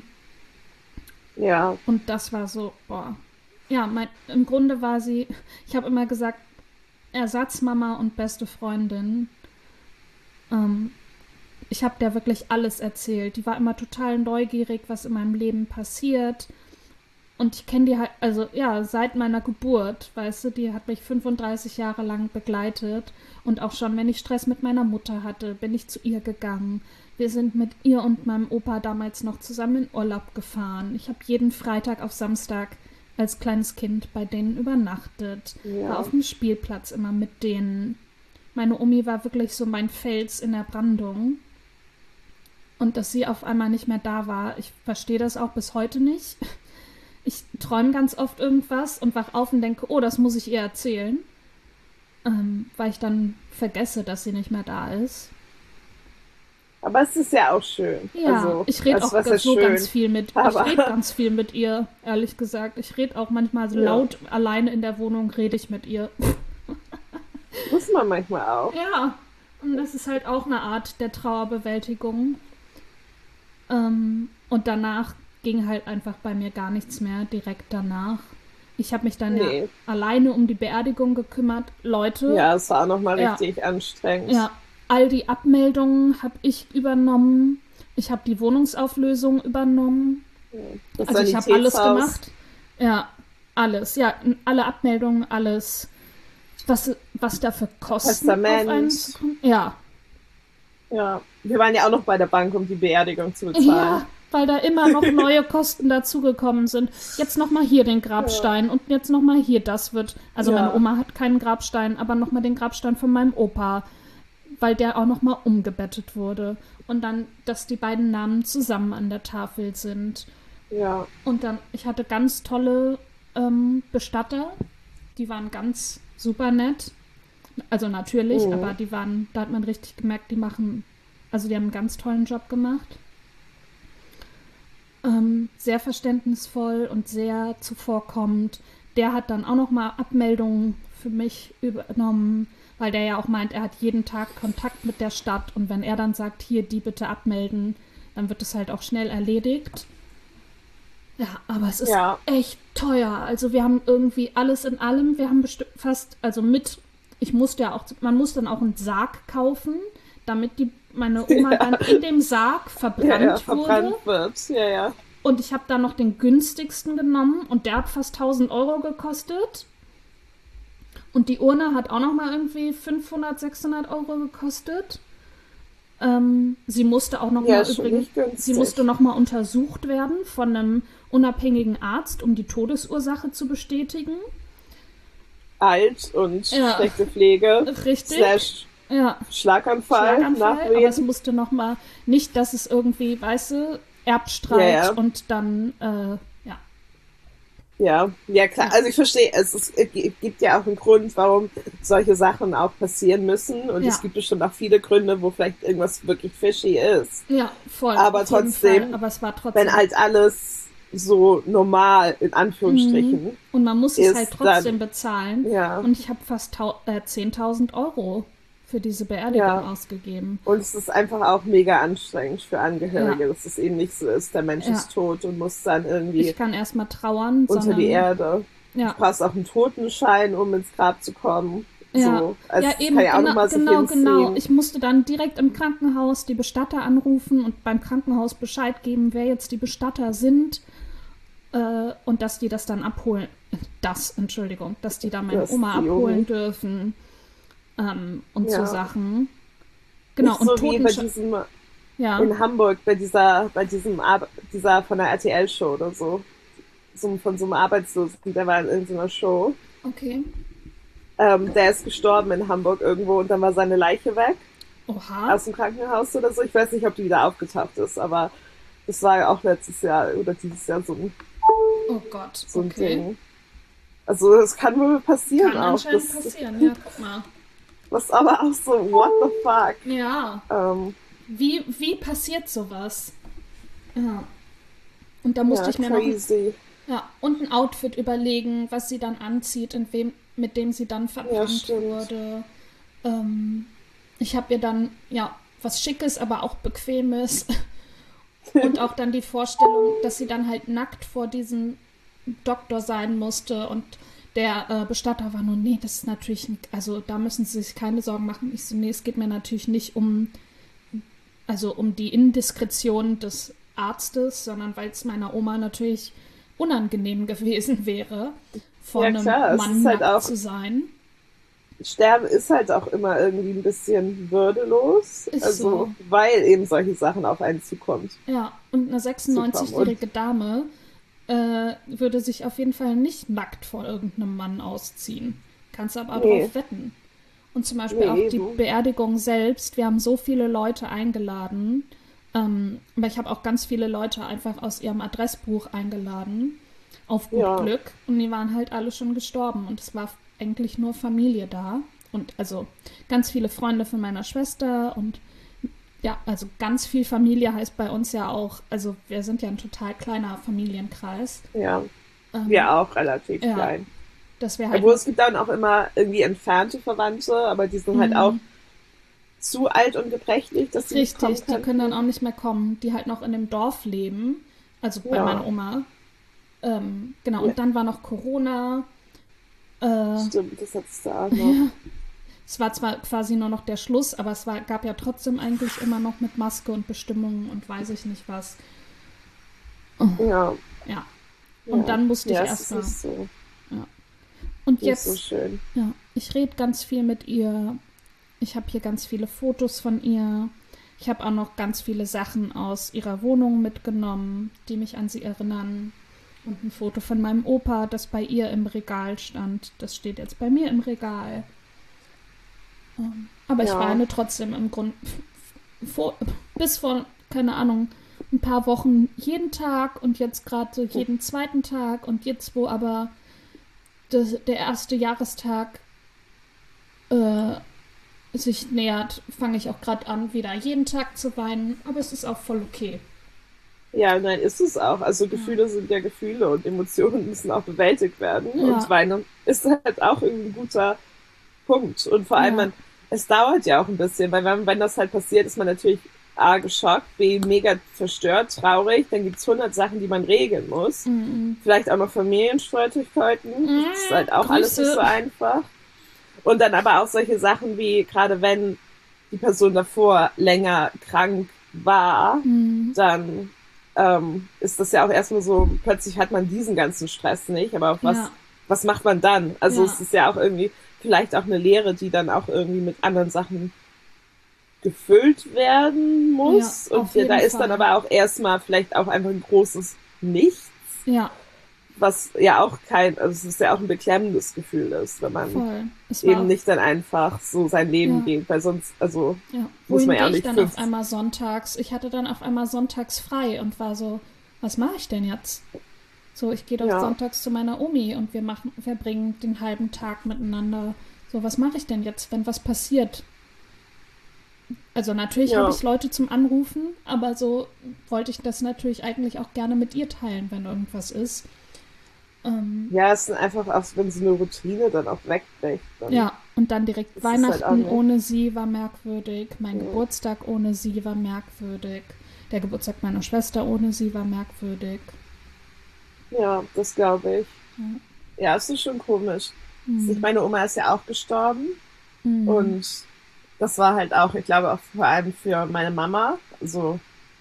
Ja. Und das war so, boah. Ja, mein, im Grunde war sie, ich habe immer gesagt, Ersatzmama und beste Freundin. Ähm, ich habe der wirklich alles erzählt. Die war immer total neugierig, was in meinem Leben passiert. Und ich kenne die halt, also ja, seit meiner Geburt, weißt du, die hat mich fünfunddreißig Jahre lang begleitet. Und auch schon, wenn ich Stress mit meiner Mutter hatte, bin ich zu ihr gegangen. Wir sind mit ihr und meinem Opa damals noch zusammen in Urlaub gefahren. Ich habe jeden Freitag auf Samstag als kleines Kind bei denen übernachtet. Ja. War auf dem Spielplatz immer mit denen. Meine Omi war wirklich so mein Fels in der Brandung. Und dass sie auf einmal nicht mehr da war, ich verstehe das auch bis heute nicht. Ich träume ganz oft irgendwas und wach auf und denke, oh, das muss ich ihr erzählen. Ähm, weil ich dann vergesse, dass sie nicht mehr da ist. Aber es ist ja auch schön. Ja, also, ich rede also auch was heißt so schön? ganz viel mit, Aber- ich rede ganz viel mit ihr, ehrlich gesagt. Ich rede auch manchmal so Ja. laut alleine in der Wohnung, rede ich mit ihr. Muss man manchmal auch. Ja, und das ist halt auch eine Art der Trauerbewältigung. Ähm, und danach ging halt einfach bei mir gar nichts mehr, direkt danach. Ich habe mich dann Nee. ja alleine um die Beerdigung gekümmert. Leute, Ja, es war auch nochmal Ja. richtig anstrengend. ja, all die Abmeldungen habe ich übernommen. Ich habe die Wohnungsauflösung übernommen. Das Also ich habe alles Sanitätshaus. gemacht. Ja, alles. Ja, n- alle Abmeldungen, alles. Was, was da für Kosten Testament. auf einen zukommen. Ja. Ja, wir waren ja auch noch bei der Bank, um die Beerdigung zu bezahlen. Ja, weil da immer noch neue Kosten dazugekommen sind. Jetzt nochmal hier den Grabstein und jetzt nochmal hier das wird. Also Ja. meine Oma hat keinen Grabstein, aber nochmal den Grabstein von meinem Opa, weil der auch nochmal umgebettet wurde. Und dann, dass die beiden Namen zusammen an der Tafel sind. Ja, Und dann, ich hatte ganz tolle ähm, Bestatter. Die waren ganz super nett. Also natürlich, Mhm. aber die waren, da hat man richtig gemerkt, die machen, also die haben einen ganz tollen Job gemacht. Ähm, sehr verständnisvoll und sehr zuvorkommend. Der hat dann auch nochmal Abmeldungen für mich übernommen, weil der ja auch meint, er hat jeden Tag Kontakt mit der Stadt und wenn er dann sagt, hier, die bitte abmelden, dann wird es halt auch schnell erledigt. Ja, aber es ist Ja. echt teuer. Also wir haben irgendwie alles in allem, wir haben bestimmt fast, also mit, ich musste ja auch, man muss dann auch einen Sarg kaufen, damit die meine Oma Ja. dann in dem Sarg verbrannt ja, ja, wurde. verbrannt wird. Ja, ja. Und ich habe dann noch den günstigsten genommen und der hat fast tausend Euro gekostet. Und die Urne hat auch noch mal irgendwie fünfhundert, sechshundert Euro gekostet. Ähm, sie musste auch noch Ja, mal ist schon übrigens, nicht günstig. sie musste noch mal untersucht werden von einem unabhängigen Arzt, um die Todesursache zu bestätigen. Alt und Ja. schlechte Pflege. Richtig. Slash Ja, Schlaganfall. Schlaganfall, aber Nachwehen. es musste noch mal, nicht, dass es irgendwie, weißt du, Erbstreit Ja, ja. und dann, äh, ja. Ja, ja klar. Also ich verstehe, es, ist, es gibt ja auch einen Grund, warum solche Sachen auch passieren müssen. Und Ja. es gibt bestimmt auch viele Gründe, wo vielleicht irgendwas wirklich fishy ist. Ja, voll. Aber auf jeden trotzdem, Fall. Aber es war trotzdem. Wenn halt alles so normal, in Anführungsstrichen, Und man muss es ist halt trotzdem dann- bezahlen. ja. Und ich habe fast tau- äh, zehntausend Euro für diese Beerdigung Ja. ausgegeben. Und es ist einfach auch mega anstrengend für Angehörige, Ja. dass es eben nicht so ist, der Mensch Ja. ist tot und muss dann irgendwie Ich kann erstmal trauern, unter sondern die Erde. ja, Du brauchst auch einen Totenschein, um ins Grab zu kommen. ja, So. Also ja das eben kann ja auch genau, noch mal so genau, hinziehen. genau. Ich musste dann direkt im Krankenhaus die Bestatter anrufen und beim Krankenhaus Bescheid geben, wer jetzt die Bestatter sind äh, und dass die das dann abholen. Das, Entschuldigung, dass die da meine Das Oma die abholen Omi. dürfen ähm, und so Ja. Sachen. Genau, Nicht und so wie bei Totenschein. diesem Ja. in Hamburg, bei dieser, bei diesem Ar dieser von der R T L-Show oder so. so. Von so einem Arbeitslosen, der war in irgendeiner Show. Okay. Ähm, der ist gestorben in Hamburg irgendwo und dann war seine Leiche weg Oha. aus dem Krankenhaus oder so. Ich weiß nicht, ob die wieder aufgetaucht ist, aber das war ja auch letztes Jahr oder dieses Jahr so ein, Oh Gott. so ein Okay. Ding. Also es kann wohl passieren Kann auch. anscheinend Das, passieren, ja, guck mal. was aber auch so, what the fuck? Ja. Ähm, Wie, wie passiert sowas? Ja. Und da musste Ja, ich mir noch ein, crazy. ja, und ein Outfit überlegen, was sie dann anzieht, in wem, mit dem sie dann Ja, verbrannt stimmt. wurde. Ähm, ich habe ihr dann, ja, was Schickes, aber auch Bequemes. Und auch dann die Vorstellung, dass sie dann halt nackt vor diesem Doktor sein musste und der äh, Bestatter war nur, nee, das ist natürlich, also da müssen Sie sich keine Sorgen machen. Ich so, nee, es geht mir natürlich nicht um, also um die Indiskretion des Arztes, sondern weil es meiner Oma natürlich unangenehm gewesen wäre, vor Ja, einem klar, es ist Mann halt nackt auch, zu sein. Sterben ist halt auch immer irgendwie ein bisschen würdelos. Ist Also, so. weil eben solche Sachen auf einen zukommt, Ja, und eine zukommen. Und sechsundneunzigjährige Dame äh, würde sich auf jeden Fall nicht nackt vor irgendeinem Mann ausziehen. Kannst aber nee, drauf wetten. Und zum Beispiel auch nee, die eben. Beerdigung selbst. Wir haben so viele Leute eingeladen. Ähm, aber ich habe auch ganz viele Leute einfach aus ihrem Adressbuch eingeladen. Auf gut Ja, Glück. Und die waren halt alle schon gestorben. Und es war eigentlich nur Familie da. Und also ganz viele Freunde von meiner Schwester. Und ja, also ganz viel Familie heißt bei uns ja auch, also wir sind ja ein total kleiner Familienkreis. ja. Ähm, Wir auch relativ ja, klein. dass wir halt Obwohl nur, es gibt dann auch immer irgendwie entfernte Verwandte, aber die sind halt auch mh, zu alt und gebrechlich, dass sie nicht kommen richtig, die können dann auch könnten. nicht mehr kommen, die halt noch in dem Dorf leben, also bei meiner Ja, Oma. Ähm, genau, ja, und dann war noch Corona. Äh, stimmt, das hat's da auch noch. Es war zwar quasi nur noch der Schluss, aber es war, gab ja trotzdem eigentlich immer noch mit Maske und Bestimmungen und weiß ich nicht was. Oh, Ja, ja, und ja. dann musste Ja, ich es ist erstmal. nicht so, Ja. Und nicht so jetzt, schön. ja, ich rede ganz viel mit ihr. Ich habe hier ganz viele Fotos von ihr. Ich habe auch noch ganz viele Sachen aus ihrer Wohnung mitgenommen, die mich an sie erinnern. Und ein Foto von meinem Opa, das bei ihr im Regal stand. Das steht jetzt bei mir im Regal. Ähm, Aber ich Ja, weine trotzdem im Grund vor, bis vor, keine Ahnung, ein paar Wochen jeden Tag und jetzt gerade so jeden zweiten Tag und jetzt, wo aber das, der erste Jahrestag äh, sich nähert, fange ich auch gerade an, wieder jeden Tag zu weinen. Aber es ist auch voll okay. ja, nein, ist es auch. Also Ja, Gefühle sind ja Gefühle und Emotionen müssen auch bewältigt werden. Und ja, Weinen ist halt auch irgendwie ein guter Punkt. Und vor allem, ja. man, es dauert ja auch ein bisschen, weil wenn, wenn das halt passiert, ist man natürlich A, geschockt, B, mega verstört, traurig. Dann gibt's hundert Sachen, die man regeln muss. Mm, Vielleicht auch noch Familienstreitigkeiten. mm. Das ist halt auch alles nicht Grüße. so einfach. Und dann aber auch solche Sachen wie, gerade wenn die Person davor länger krank war, Mm, dann ähm, ist das ja auch erstmal so, plötzlich hat man diesen ganzen Stress nicht, aber was, ja, was macht man dann? Also es ja, ist ja auch irgendwie vielleicht auch eine Lehre, die dann auch irgendwie mit anderen Sachen gefüllt werden ja, muss. Und auf ja, da jeden ist dann Fall. aber auch erstmal vielleicht auch einfach ein großes Nichts, Ja, was ja auch kein, also es ist ja auch ein beklemmendes Gefühl ist, wenn man voll. Es war eben auch, nicht dann einfach so sein Leben ja, geht, weil sonst, also ja. muss Wohin man gehe ja auch ich nicht dann auf fünf. einmal sonntags? Ich hatte dann auf einmal sonntags frei und war so, was mache ich denn jetzt? So, ich gehe doch Ja, sonntags zu meiner Omi und wir machen, verbringen den halben Tag miteinander. So, was mache ich denn jetzt, wenn was passiert? Also natürlich habe ja. ich Leute zum Anrufen, aber so wollte ich das natürlich eigentlich auch gerne mit ihr teilen, wenn irgendwas ist. Ähm, Ja, es ist einfach auch, wenn so eine Routine dann auch wegbricht, dann ja, und dann direkt ist es halt auch Weihnachten nicht. ohne sie war merkwürdig, mein Ja, Geburtstag ohne sie war merkwürdig, der Geburtstag meiner Schwester ohne sie war merkwürdig. ja, das glaube ich. Ja. Ja, es ist schon komisch. Ich Hm. meine Oma ist ja auch gestorben Hm. und das war halt auch, ich glaube auch vor allem für meine Mama. Also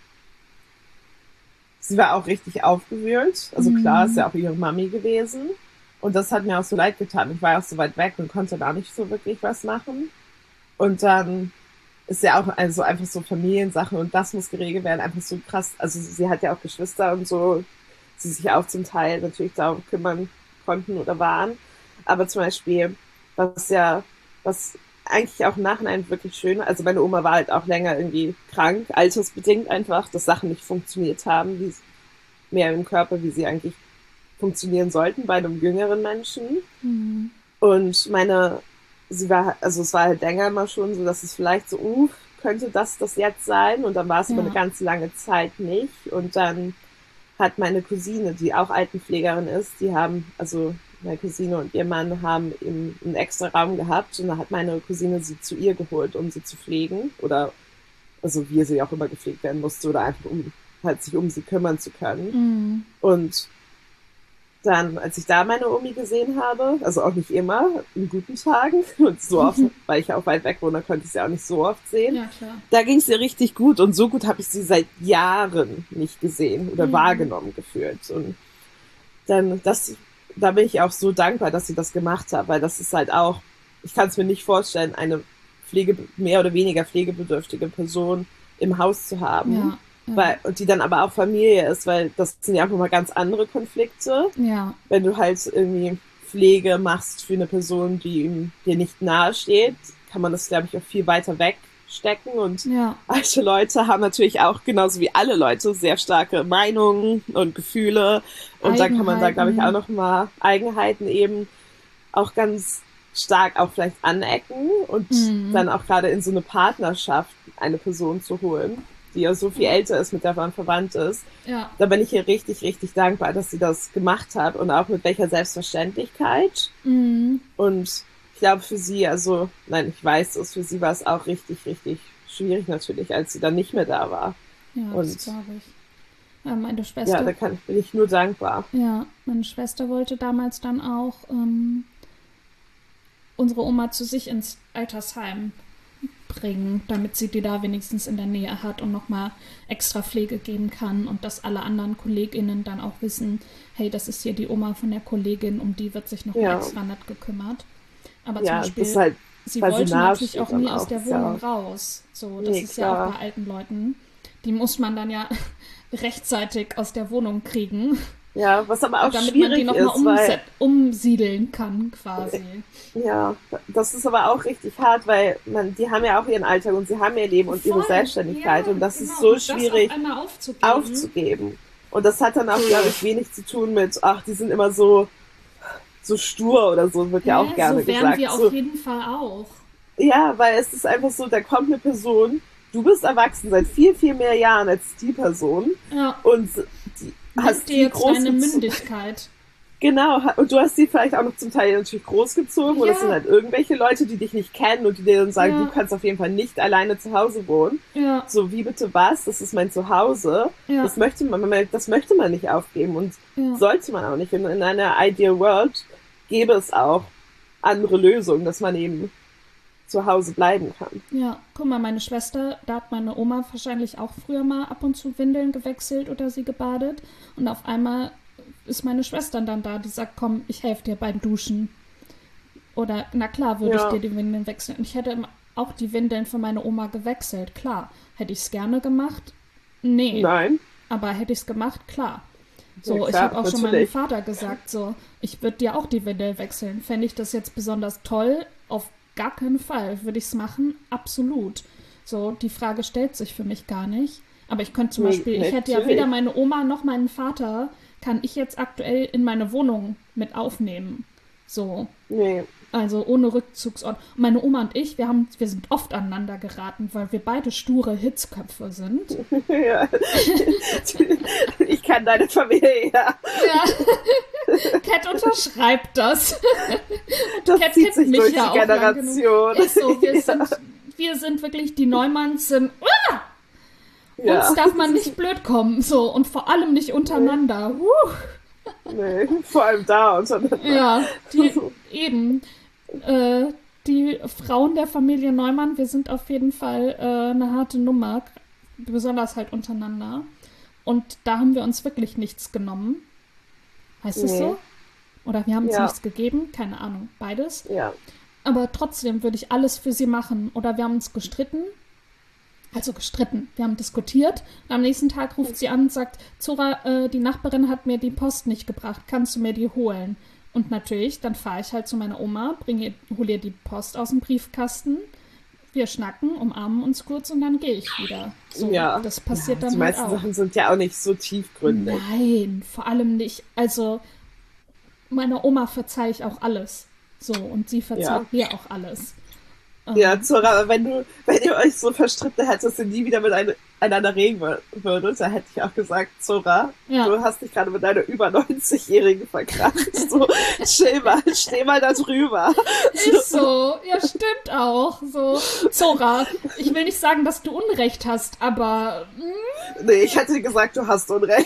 sie war auch richtig aufgewühlt. Also klar, ist Hm. ja auch ihre Mami gewesen. Und das hat mir auch so leid getan. Ich war ja auch so weit weg und konnte da nicht so wirklich was machen. Und dann ist ja auch also einfach so Familiensachen und das muss geregelt werden, einfach so krass. Also sie hat ja auch Geschwister und so, die sich auch zum Teil natürlich darum kümmern konnten oder waren. Aber zum Beispiel, was ja, was eigentlich auch im Nachhinein wirklich schön, also meine Oma war halt auch länger irgendwie krank, altersbedingt einfach, dass Sachen nicht funktioniert haben, wie mehr im Körper, wie sie eigentlich funktionieren sollten bei einem jüngeren Menschen. Hm. Und meine, sie war, also es war halt länger immer schon so, dass es vielleicht so, uh, könnte das das jetzt sein? Und dann war es aber eine Ja. ganz lange Zeit nicht. Und dann hat meine Cousine, die auch Altenpflegerin ist, die haben, also meine Cousine und ihr Mann haben eben einen extra Raum gehabt und da hat meine Cousine sie zu ihr geholt, um sie zu pflegen oder, also wie sie auch immer gepflegt werden musste oder einfach um halt sich um sie kümmern zu können. Mhm. Und dann, als ich da meine Omi gesehen habe, also auch nicht immer, in guten Tagen, und so oft, weil ich ja auch weit weg wohne, konnte ich sie auch nicht so oft sehen. Ja, klar. Da ging es ihr richtig gut und so gut habe ich sie seit Jahren nicht gesehen oder Mhm. wahrgenommen gefühlt. Und dann, das, da bin ich auch so dankbar, dass sie das gemacht hat, weil das ist halt auch, ich kann es mir nicht vorstellen, eine Pflege, mehr oder weniger pflegebedürftige Person im Haus zu haben. Ja. Ja. Weil, und die dann aber auch Familie ist, weil das sind ja auch nochmal ganz andere Konflikte. Ja. Wenn du halt irgendwie Pflege machst für eine Person, die ihm, dir nicht nahe steht, kann man das, glaube ich, auch viel weiter wegstecken. Und Ja. alte Leute haben natürlich auch, genauso wie alle Leute, sehr starke Meinungen und Gefühle. Und da kann man da, glaube ich, auch nochmal Eigenheiten eben auch ganz stark auch vielleicht anecken und Mhm. dann auch gerade in so eine Partnerschaft eine Person zu holen, die ja so viel älter ist, mit der man verwandt ist. Ja. Da bin ich ihr richtig, richtig dankbar, dass sie das gemacht hat und auch mit welcher Selbstverständlichkeit. Mhm. Und ich glaube für sie, also, nein, ich weiß es, für sie war es auch richtig, richtig schwierig natürlich, als sie dann nicht mehr da war. Ja, Und das glaube ich. Ja, meine Schwester. Ja, da kann, bin ich nur dankbar. Ja, meine Schwester wollte damals dann auch ähm, unsere Oma zu sich ins Altersheim bringen, damit sie die da wenigstens in der Nähe hat und nochmal extra Pflege geben kann und dass alle anderen KollegInnen dann auch wissen, hey, das ist hier die Oma von der Kollegin, um die wird sich noch Ja. extra nett gekümmert. Aber Ja, zum das Beispiel, ist halt, sie weil sie wollte nahe natürlich steht auch dann nie aus auch, der ist ja Wohnung auch- raus. So, das Nee, ist ja auch klar. bei alten Leuten. Die muss man dann ja rechtzeitig aus der Wohnung kriegen, ja, was aber auch damit man die schwierig nochmal ist, weil, umsiedeln kann, quasi. ja, das ist aber auch richtig hart, weil man, die haben ja auch ihren Alltag und sie haben ihr Leben und ihre Voll, Selbstständigkeit ja, und das genau. ist so Und das schwierig auf einmal aufzugeben. aufzugeben. Und das hat dann auch, glaube ich, wenig zu tun mit, ach, die sind immer so, so stur oder so, wird ja Hä? auch gerne so wären gesagt. wir So, auf jeden Fall auch. ja, weil es ist einfach so, da kommt eine Person, du bist erwachsen seit viel, viel mehr Jahren als die Person Ja, und die nimm hast dir die jetzt deine großgezogen. Mündigkeit. Genau, ha- und du hast die vielleicht auch noch zum Teil natürlich großgezogen und Ja. es sind halt irgendwelche Leute, die dich nicht kennen und die dir dann sagen, Ja. du kannst auf jeden Fall nicht alleine zu Hause wohnen. Ja, So, wie bitte was? Das ist mein Zuhause. Ja. Das möchte man, man- das möchte man nicht aufgeben und Ja. sollte man auch nicht. Und in einer Ideal World gäbe es auch andere Lösungen, dass man eben zu Hause bleiben kann. ja. Guck mal, meine Schwester, da hat meine Oma wahrscheinlich auch früher mal ab und zu Windeln gewechselt oder sie gebadet. Und auf einmal ist meine Schwester dann da, die sagt, komm, ich helfe dir beim Duschen. Oder, na klar, würde Ja. ich dir die Windeln wechseln. Und ich hätte im- auch die Windeln für meine Oma gewechselt, klar. Hätte ich es gerne gemacht? Nee. Nein. Aber hätte ich es gemacht? Klar. So, Ja, ich klar, habe auch schon meinem natürlich. Vater gesagt, so, ich würde dir auch die Windel wechseln. Fände ich das jetzt besonders toll? Auf gar keinen Fall. Würde ich es machen? Absolut. So, die Frage stellt sich für mich gar nicht. Aber ich könnte zum Nee, Beispiel, ich hätte ja natürlich. weder meine Oma noch meinen Vater, kann ich jetzt aktuell in meine Wohnung mit aufnehmen. So, Nee. also ohne Rückzugsort. Und meine Oma und ich, wir, haben, wir sind oft aneinander geraten, weil wir beide sture Hitzköpfe sind. Ja. Ich kann deine Familie, ja. Ja. Cat unterschreibt das. Das Cat zieht kennt sich mich durch ja die auch lang Generation. Ist so, wir, Ja. sind, wir sind wirklich, die Neumanns sind, ah, Ja. uns darf man nicht blöd kommen, so, und vor allem nicht untereinander. Huh. Nee, vor allem da untereinander. Ja, die, eben, äh, die Frauen der Familie Neumann, wir sind auf jeden Fall äh, eine harte Nummer, besonders halt untereinander. Und da haben wir uns wirklich nichts genommen. Heißt es Nee. so? Oder wir haben uns Ja. nichts gegeben, keine Ahnung, beides. Ja. Aber trotzdem würde ich alles für sie machen. Oder wir haben uns gestritten. Also gestritten. Wir haben diskutiert. Und am nächsten Tag ruft sie an und sagt, Zora, äh, die Nachbarin hat mir die Post nicht gebracht. Kannst du mir die holen? Und natürlich, dann fahre ich halt zu meiner Oma, bringe ihr, hole ihr die Post aus dem Briefkasten. Wir schnacken, umarmen uns kurz und dann gehe ich wieder. So, Ja. das passiert Ja, dann die halt meisten auch. Sachen sind ja auch nicht so tiefgründig. Nein, vor allem nicht. Also, meiner Oma verzeihe ich auch alles. So, und sie verzeiht mir auch alles. Ähm, Ja, Zora, aber wenn du, wenn ihr euch so verstritten hättest und nie wieder mit ein, einander reden würde, da hätte ich auch gesagt, Zora, Ja. du hast dich gerade mit deiner über neunzig-Jährigen verkracht. So, chill mal, steh mal da drüber. Ist so. Ja, stimmt auch. So, Zora, ich will nicht sagen, dass du Unrecht hast, aber hm, Nee, ich hätte gesagt, du hast Unrecht.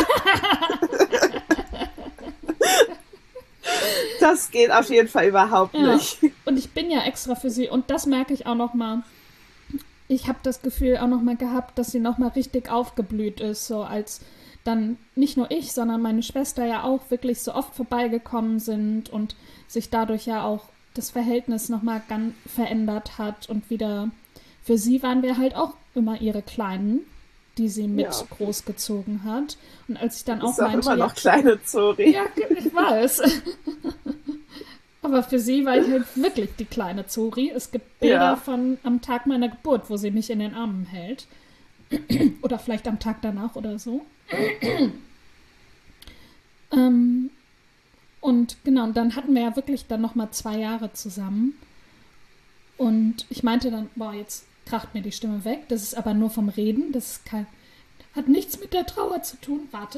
Das geht auf jeden Fall überhaupt ja. nicht. Und ich bin ja extra für sie. Und das merke ich auch noch mal. Ich habe das Gefühl auch noch mal gehabt, dass sie noch mal richtig aufgeblüht ist, so als dann nicht nur ich, sondern meine Schwester ja auch wirklich so oft vorbeigekommen sind und sich dadurch ja auch das Verhältnis noch mal ganz verändert hat und wieder für sie waren wir halt auch immer ihre Kleinen, die sie mit Ja. großgezogen hat. Und als ich dann Du auch bist auch meinte, immer ja, noch kleine Zori. ja, ich weiß. Aber für sie war ich halt wirklich die kleine Zori. Es gibt Bilder Ja. von am Tag meiner Geburt, wo sie mich in den Armen hält. Oder vielleicht am Tag danach oder so. ähm, und genau, und dann hatten wir ja wirklich dann nochmal zwei Jahre zusammen. Und ich meinte dann, boah, jetzt kracht mir die Stimme weg. Das ist aber nur vom Reden. Das ist kein, hat nichts mit der Trauer zu tun. Warte.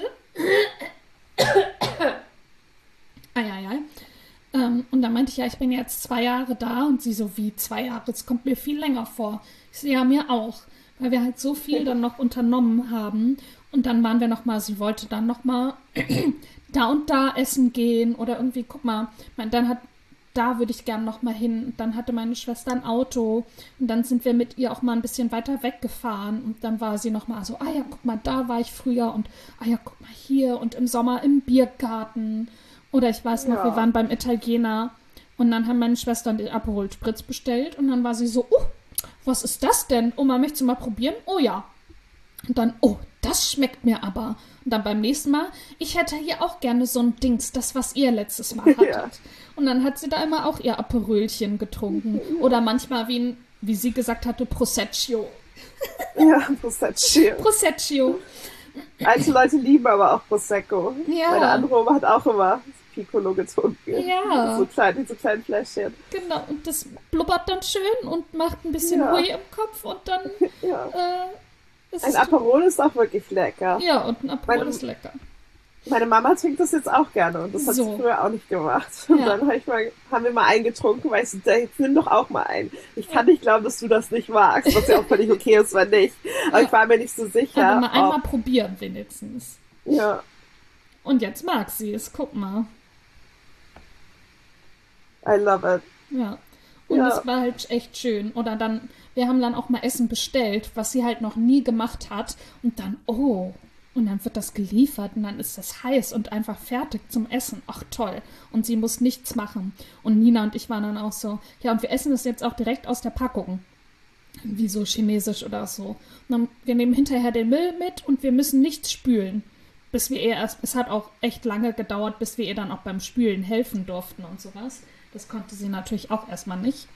Eieiei. Ähm, und dann meinte ich, ja, ich bin jetzt zwei Jahre da. Und sie so, wie zwei Jahre? Das kommt mir viel länger vor. Ich so, ja, mir auch. Weil wir halt so viel dann noch unternommen haben. Und dann waren wir noch mal, sie wollte dann noch mal da und da essen gehen. Oder irgendwie, guck mal, mein, dann hat, da würde ich gern noch mal hin. Und dann hatte meine Schwester ein Auto. Und dann sind wir mit ihr auch mal ein bisschen weiter weggefahren. Und dann war sie noch mal so, ah ja, guck mal, da war ich früher. Und ah ja, guck mal hier. Und im Sommer im Biergarten. Oder ich weiß noch, Ja. wir waren beim Italiener und dann haben meine Schwestern den Aperol Spritz bestellt und dann war sie so, oh, was ist das denn? Oma, möchtest du mal probieren? Oh ja. Und dann, oh, das schmeckt mir aber. Und dann beim nächsten Mal, ich hätte hier auch gerne so ein Dings, das, was ihr letztes Mal hattet. Ja. Und dann hat sie da immer auch ihr Aperölchen getrunken. Oder manchmal, wie, ein, wie sie gesagt hatte, Prosecco. Ja, Prosecco. Prosecco. Alte Leute lieben aber auch Prosecco. Ja. Meine andere Oma hat auch immer Piccolo getrunken. Ja. So klein, diese kleinen Fläschchen. Genau, und das blubbert dann schön und macht ein bisschen Ja. Hui im Kopf und dann Ja. äh, ist Ein es Aperol ist auch wirklich lecker. ja, und ein Aperol Meine- ist lecker. Meine Mama trinkt das jetzt auch gerne und das hat So. sie früher auch nicht gemacht. Und Ja. dann hab ich mal, haben wir mal einen getrunken, weil ich so, jetzt nimm doch auch mal einen. Ich kann nicht glauben, dass du das nicht magst, was ja auch völlig okay ist, wenn nicht. Aber ich war mir nicht so sicher. Aber mal einmal ob, probieren wenigstens. ja, Und jetzt mag sie es, guck mal. I love it. Ja. Und Ja. es war halt echt schön. Oder dann, wir haben dann auch mal Essen bestellt, was sie halt noch nie gemacht hat. Und dann, oh, und dann wird das geliefert und dann ist das heiß und einfach fertig zum Essen. Ach toll. Und sie muss nichts machen. Und Nina und ich waren dann auch so, ja, und wir essen das jetzt auch direkt aus der Packung. Wie so chinesisch oder so. Und dann, wir nehmen hinterher den Müll mit und wir müssen nichts spülen. Bis wir ihr erst, es hat auch echt lange gedauert, bis wir ihr dann auch beim Spülen helfen durften und sowas. Das konnte sie natürlich auch erstmal nicht.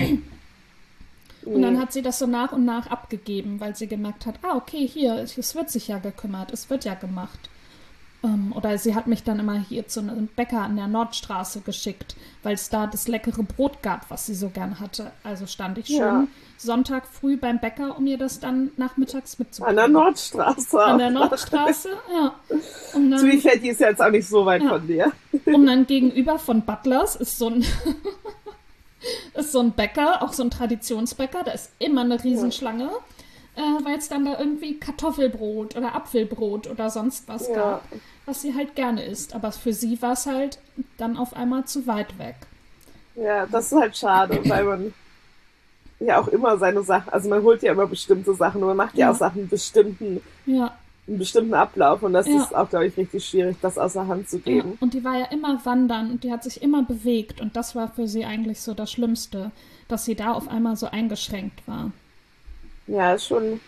Und dann hat sie das so nach und nach abgegeben, weil sie gemerkt hat, ah, okay, hier, es wird sich ja gekümmert, es wird ja gemacht. Ähm, oder sie hat mich dann immer hier zu einem Bäcker an der Nordstraße geschickt, weil es da das leckere Brot gab, was sie so gern hatte. Also stand ich schon Ja. Sonntag früh beim Bäcker, um ihr das dann nachmittags An mitzubringen. der Nordstraße. An der Nordstraße, ja. Und Zu wie dann, fällt die ist jetzt auch nicht so weit Ja. von dir. und dann gegenüber von Butlers ist so ein ist so ein Bäcker, auch so ein Traditionsbäcker, da ist immer eine Riesenschlange, äh, weil es dann da irgendwie Kartoffelbrot oder Apfelbrot oder sonst was Ja. gab, was sie halt gerne isst. Aber für sie war es halt dann auf einmal zu weit weg. Ja, das ist halt schade, weil man ja auch immer seine Sachen, also man holt ja immer bestimmte Sachen und man macht ja, Ja. auch Sachen einen bestimmten, Ja, einen bestimmten Ablauf und das Ja. ist auch, glaube ich, richtig schwierig, das außer Hand zu ja. geben. Und die war ja immer wandern und die hat sich immer bewegt und das war für sie eigentlich so das Schlimmste, dass sie da auf einmal so eingeschränkt war. Ja, ist schon,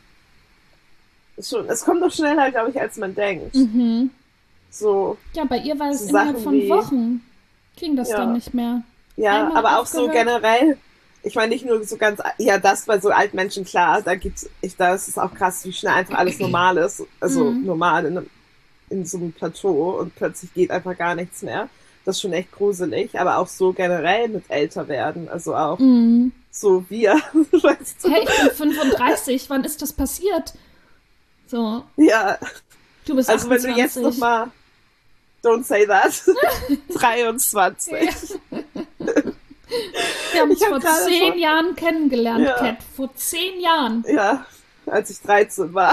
ist schon, es kommt doch schneller, glaube ich, als man denkt. Mhm. So, Ja, bei ihr war es So innerhalb Sachen von wie- Wochen. Ging das Ja. dann nicht mehr. ja, Einmal aber auch so aufgehört. generell, ich meine nicht nur so ganz, ja, das bei so alten Menschen, klar, da gibt's, ich, da ist es auch krass, wie schnell einfach alles normal ist, also Mhm. normal in, einem- in so einem Plateau und plötzlich geht einfach gar nichts mehr. Das ist schon echt gruselig, aber auch so generell mit älter werden, also auch Mhm. So wir, weißt du? Hey, ich bin fünfunddreißig, wann ist das passiert? So, Ja, du bist also wenn du jetzt achtundzwanzig. nochmal, don't say that, dreiundzwanzig. Ja. Wir haben uns Ich habe vor gerade zehn von, Jahren kennengelernt, ja, Cat. Vor zehn Jahren. ja, als ich dreizehn war.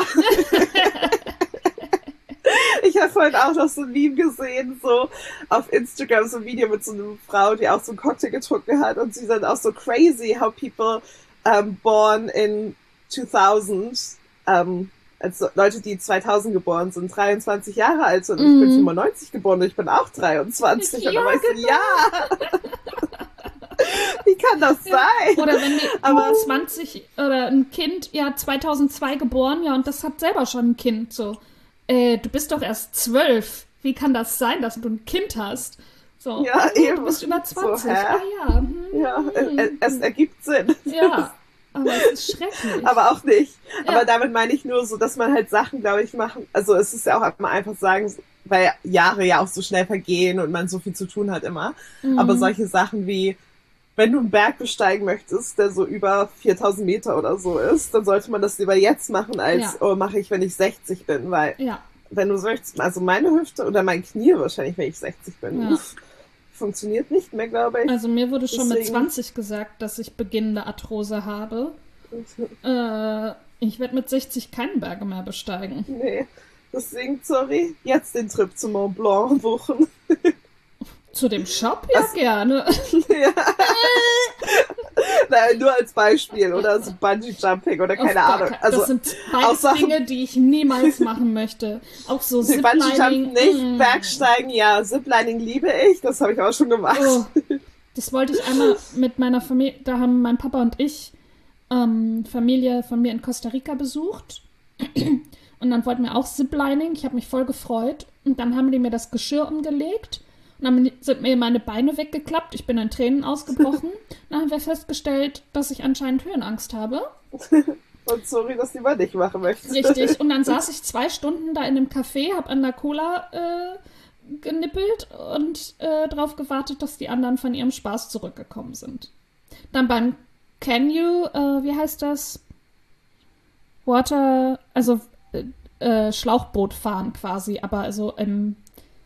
Ich habe vorhin auch noch so ein Meme gesehen, so auf Instagram, so ein Video mit so einer Frau, die auch so einen Cocktail getrunken hat und sie dann auch so crazy, how people um, born in zweitausend, um, also Leute, die zweitausend geboren sind, dreiundzwanzig Jahre alt sind. Und ich bin Mhm. fünfundneunzig geboren und ich bin auch dreiundzwanzig. Und Ja, dann war ich so, genau. ja, wie kann das Ja. sein? Oder wenn die Aber zwanzig oder ein Kind, ja, zweitausendzwei geboren, ja, und das hat selber schon ein Kind, so. Äh, du bist doch erst zwölf. Wie kann das sein, dass du ein Kind hast? So, ja, oh, du eben. bist über So, zwanzig. hä? Ah ja, hm, Ja, hm, es, es hm. ergibt Sinn. Ja, aber es ist schrecklich. Aber auch nicht. Aber Ja, damit meine ich nur so, dass man halt Sachen, glaube ich, machen. Also es ist ja auch immer einfach sagen, weil Jahre ja auch so schnell vergehen und man so viel zu tun hat immer. Aber mhm. solche Sachen wie, wenn du einen Berg besteigen möchtest, der so über viertausend Meter oder so ist, dann sollte man das lieber jetzt machen, Ja, als, oh, mache ich, wenn ich sechzig bin. Weil, ja, wenn du möchtest, also meine Hüfte oder mein Knie wahrscheinlich, wenn ich sechzig bin, ja. uff, funktioniert nicht mehr, glaube ich. Also mir wurde schon mit Deswegen, zwanzig gesagt, dass ich beginnende Arthrose habe. Äh, ich werde mit sechzig keinen Berge mehr besteigen. nee. Deswegen, sorry, jetzt den Trip zum Mont Blanc buchen. Zu dem Shop ja Was? gerne. Ja. Nein, nur als Beispiel oder so Bungee Jumping oder Auf keine gar Ahnung. keinen. Also Das sind auch beides Sachen, Dinge, die ich niemals machen möchte. Auch so nee, Bungee Jumpen Ziplining. nicht, Mm. Bergsteigen ja, Ziplining liebe ich, das habe ich auch schon gemacht. Oh, das wollte ich einmal mit meiner Familie. Da haben mein Papa und ich ähm, Familie von mir in Costa Rica besucht. Und dann wollten wir auch Ziplining. Ich habe mich voll gefreut. Und dann haben die mir das Geschirr umgelegt. Und dann sind mir meine Beine weggeklappt. Ich bin in Tränen ausgebrochen. Dann haben wir festgestellt, dass ich anscheinend Höhenangst habe. Und sorry, dass die mal nicht machen möchtest. Richtig. Und dann saß ich zwei Stunden da in einem Café, hab an der Cola äh, genippelt und äh, darauf gewartet, dass die anderen von ihrem Spaß zurückgekommen sind. Dann beim Can You, äh, wie heißt das? Water, also äh, äh, Schlauchboot fahren quasi, aber also im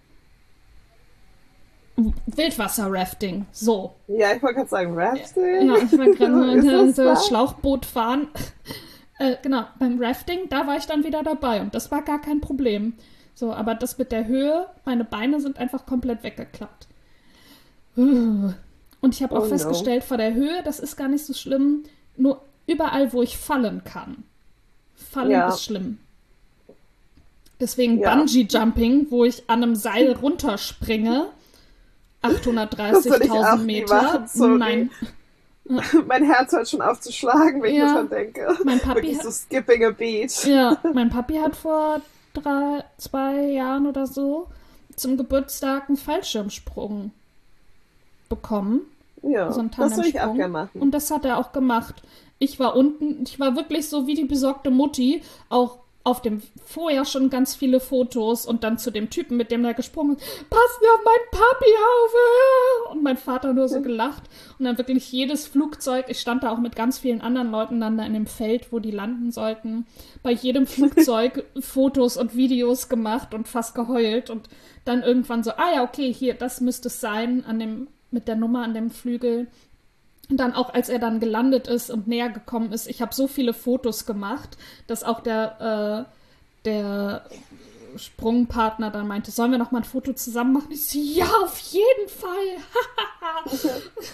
Wildwasser-Rafting, so. Ja, ich wollte gerade sagen, Rafting. Ja, ich war gerade Ist so, das so was? Schlauchboot fahren. Äh, genau, beim Rafting, da war ich dann wieder dabei und das war gar kein Problem. So, aber das mit der Höhe, meine Beine sind einfach komplett weggeklappt. Und ich habe auch Oh no. festgestellt, vor der Höhe, das ist gar nicht so schlimm, nur überall, wo ich fallen kann. Fallen Ja, ist schlimm. Deswegen ja. Bungee-Jumping, wo ich an einem Seil runterspringe, Das würde ich auch achthundertdreißigtausend nie Meter. machen, sorry. Nein. Mein Herz hört schon auf zu schlagen, wenn ich Ja, daran denke. mein Papi Wirklich hat, so skipping a beat. ja, mein Papi hat vor drei, zwei Jahren oder so zum Geburtstag einen Fallschirmsprung bekommen. Ja, So einen das würde ich auch Tandemsprung. gerne machen. Und das hat er auch gemacht. Ich war unten, ich war wirklich so wie die besorgte Mutti, auch auf dem vorher schon ganz viele Fotos und dann zu dem Typen, mit dem er gesprungen ist, pass mir auf meinen Papi auf! Und mein Vater nur so gelacht. Und dann wirklich jedes Flugzeug, ich stand da auch mit ganz vielen anderen Leuten dann da in dem Feld, wo die landen sollten, bei jedem Flugzeug Fotos und Videos gemacht und fast geheult und dann irgendwann so, ah ja, okay, hier, das müsste es sein, an dem, mit der Nummer an dem Flügel. Und dann auch, als er dann gelandet ist und näher gekommen ist, ich habe so viele Fotos gemacht, dass auch der, äh, der Sprungpartner dann meinte, sollen wir noch mal ein Foto zusammen machen? Ich so, ja, auf jeden Fall.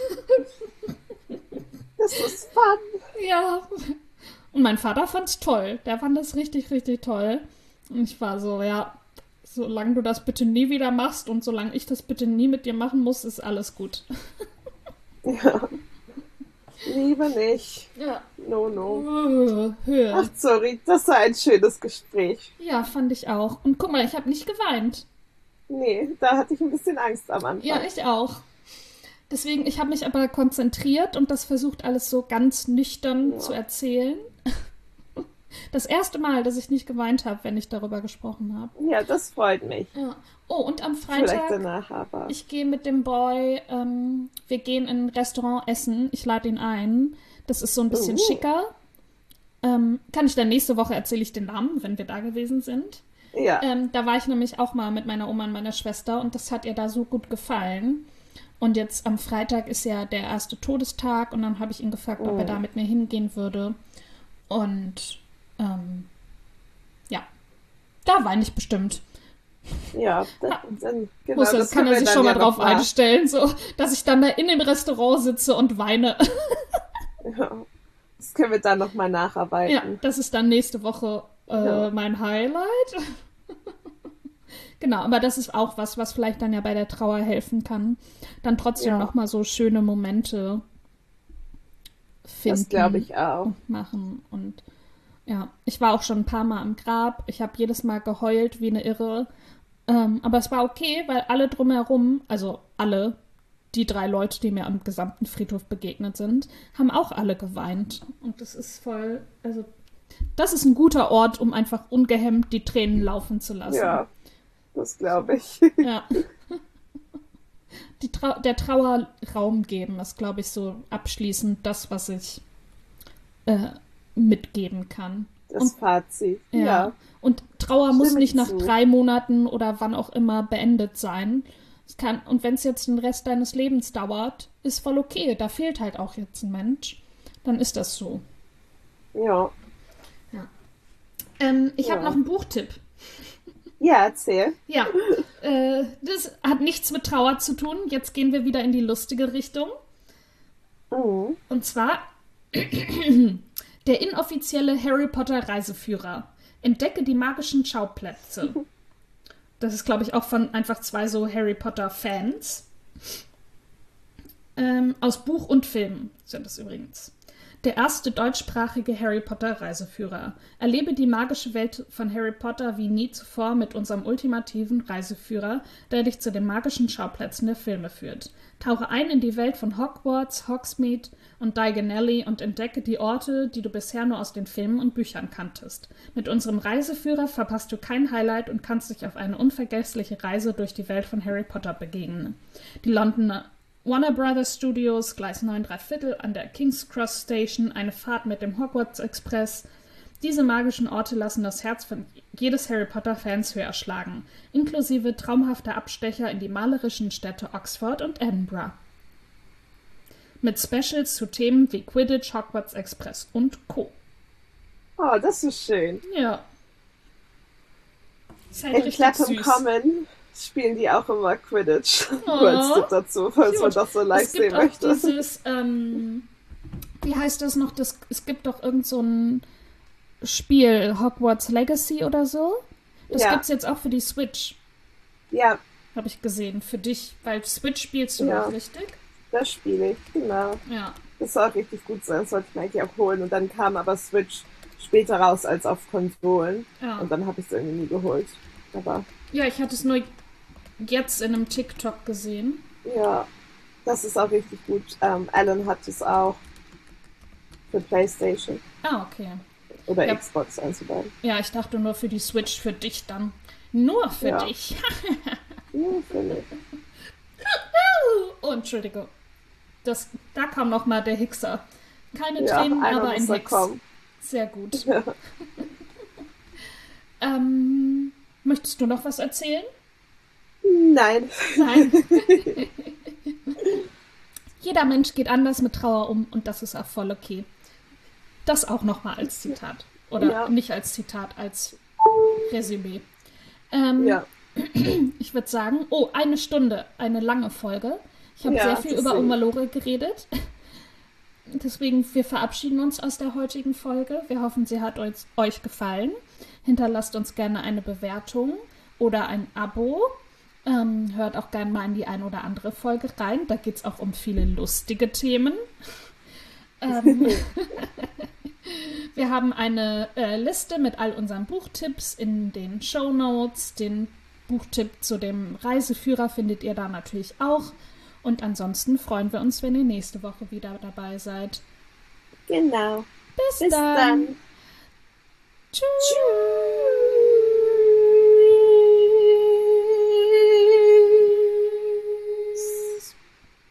Das ist fun. Ja. Und mein Vater fand's toll. Der fand das richtig, richtig toll. Und ich war so, ja, solange du das bitte nie wieder machst und solange ich das bitte nie mit dir machen muss, ist alles gut. Ja, lieber nicht. Ja. No, no. Uh, Höhe. Ach, sorry, das war ein schönes Gespräch. Ja, fand ich auch. Und guck mal, ich habe nicht geweint. Nee, da hatte ich ein bisschen Angst am Ja, Anfang. ich auch. Deswegen, ich habe mich aber konzentriert und das versucht alles so ganz nüchtern zu Ja. erzählen. Das erste Mal, dass ich nicht geweint habe, wenn ich darüber gesprochen habe. Ja, das freut mich. Ja. Oh, und am Vielleicht Freitag, danach aber. ich gehe mit dem Boy, ähm, wir gehen in ein Restaurant essen. Ich lade ihn ein. Das ist so ein bisschen Uh. schicker. Ähm, kann ich dann nächste Woche erzähle ich den Namen, wenn wir da gewesen sind. Ja. Ähm, da war ich nämlich auch mal mit meiner Oma und meiner Schwester und das hat ihr da so gut gefallen. Und jetzt am Freitag ist ja der erste Todestag und dann habe ich ihn gefragt, ob Oh. er da mit mir hingehen würde. Und ähm, ja, da weine ich bestimmt. Ja, das, dann, genau, Muss, das, das kann können er wir sich dann schon mal ja drauf noch mal- einstellen, so, dass ich dann da in dem Restaurant sitze und weine. Ja, das können wir dann nochmal Ja, nacharbeiten. das ist dann nächste Woche äh, Ja. mein Highlight. Genau, aber das ist auch was, was vielleicht dann ja bei der Trauer helfen kann. Dann trotzdem Ja. nochmal so schöne Momente finden Das glaube ich auch. und machen. Und ja, ich war auch schon ein paar Mal am Grab. Ich habe jedes Mal geheult wie eine Irre. Ähm, aber es war okay, weil alle drumherum, also alle, die drei Leute, die mir am gesamten Friedhof begegnet sind, haben auch alle geweint. Und das ist voll, also das ist ein guter Ort, um einfach ungehemmt die Tränen laufen zu lassen. Ja, das glaube ich. Ja. Die Trau der Trauer Raum geben ist, glaube ich, so abschließend das, was ich äh, mitgeben kann. Das Und- Fazit. Ja. Ja. Und Trauer muss Stimme nicht ich nach zu. drei Monaten oder wann auch immer beendet sein. Es kann, und wenn es jetzt den Rest deines Lebens dauert, ist voll okay. Da fehlt halt auch jetzt ein Mensch. Dann ist das so. Ja. Ähm, ich habe Ja. noch einen Buchtipp. Ja, erzähl. Ja, äh, das hat nichts mit Trauer zu tun. Jetzt gehen wir wieder in die lustige Richtung. Mhm. Und zwar der inoffizielle Harry Potter Reiseführer. Entdecke die magischen Schauplätze. Das ist, glaube ich, auch von einfach zwei so Harry Potter Fans. Ähm, aus Buch und Film sind es übrigens. Der erste deutschsprachige Harry Potter Reiseführer. Erlebe die magische Welt von Harry Potter wie nie zuvor mit unserem ultimativen Reiseführer, der dich zu den magischen Schauplätzen der Filme führt. Tauche ein in die Welt von Hogwarts, Hogsmeade und Diagon Alley und entdecke die Orte, die du bisher nur aus den Filmen und Büchern kanntest. Mit unserem Reiseführer verpasst du kein Highlight und kannst dich auf eine unvergessliche Reise durch die Welt von Harry Potter begegnen. Die Londoner Warner Brothers Studios, Gleis neun drei Viertel an der King's Cross Station, eine Fahrt mit dem Hogwarts Express. Diese magischen Orte lassen das Herz von jedes Harry Potter-Fans höher schlagen, inklusive traumhafter Abstecher in die malerischen Städte Oxford und Edinburgh. Mit Specials zu Themen wie Quidditch, Hogwarts Express und Co. Oh, das ist schön. Ja. Ist halt In richtig Clapham süß. Common spielen die auch immer Quidditch. Oh. Nur als Tipp dazu, falls man Cute. das so live Es gibt sehen auch möchte. dieses, ähm, wie heißt das noch? Das, es gibt doch irgend so ein Spiel, Hogwarts Legacy oder so. Das Ja. gibt's jetzt auch für die Switch, Ja, habe ich gesehen, für dich. Weil Switch spielst du Ja. noch, richtig? das spiele ich, genau. Ja. Das soll auch richtig gut sein, das sollte ich mir eigentlich auch holen. Und dann kam aber Switch später raus als auf Konsolen. Ja. Und dann habe ich es irgendwie nie geholt. Aber Ja, ich hatte es nur jetzt in einem TikTok gesehen. ja, das ist auch richtig gut. Ähm, Alan hat es auch für PlayStation Ah, okay. oder Ja. Xbox, eins von beiden. Ja, ich dachte nur für die Switch, für dich dann. Nur für Ja. dich. Ja, finde ich. Oh, Entschuldigung. Das, da kam noch mal der Hickser. Keine Ja, Tränen, einer aber ein muss da Hicks. kommen. Sehr gut. Ja. Ähm, möchtest du noch was erzählen? Nein. Nein. Jeder Mensch geht anders mit Trauer um und das ist auch voll okay. Das auch nochmal als Zitat. Oder Ja. nicht als Zitat, als Resümee. Ähm, Ja. Ich würde sagen, oh, eine Stunde, eine lange Folge. Ich habe Ja, sehr viel über deswegen. Umalore geredet. Deswegen, wir verabschieden uns aus der heutigen Folge. Wir hoffen, sie hat euch, euch gefallen. Hinterlasst uns gerne eine Bewertung oder ein Abo. Ähm, hört auch gerne mal in die ein oder andere Folge rein. Da geht es auch um viele lustige Themen. Ähm, wir haben eine äh, Liste mit all unseren Buchtipps in den Shownotes. Den Buchtipp zu dem Reiseführer findet ihr da natürlich auch. Und ansonsten freuen wir uns, wenn ihr nächste Woche wieder dabei seid. Genau. Bis, Bis dann. dann. Tschüss. Tschüss.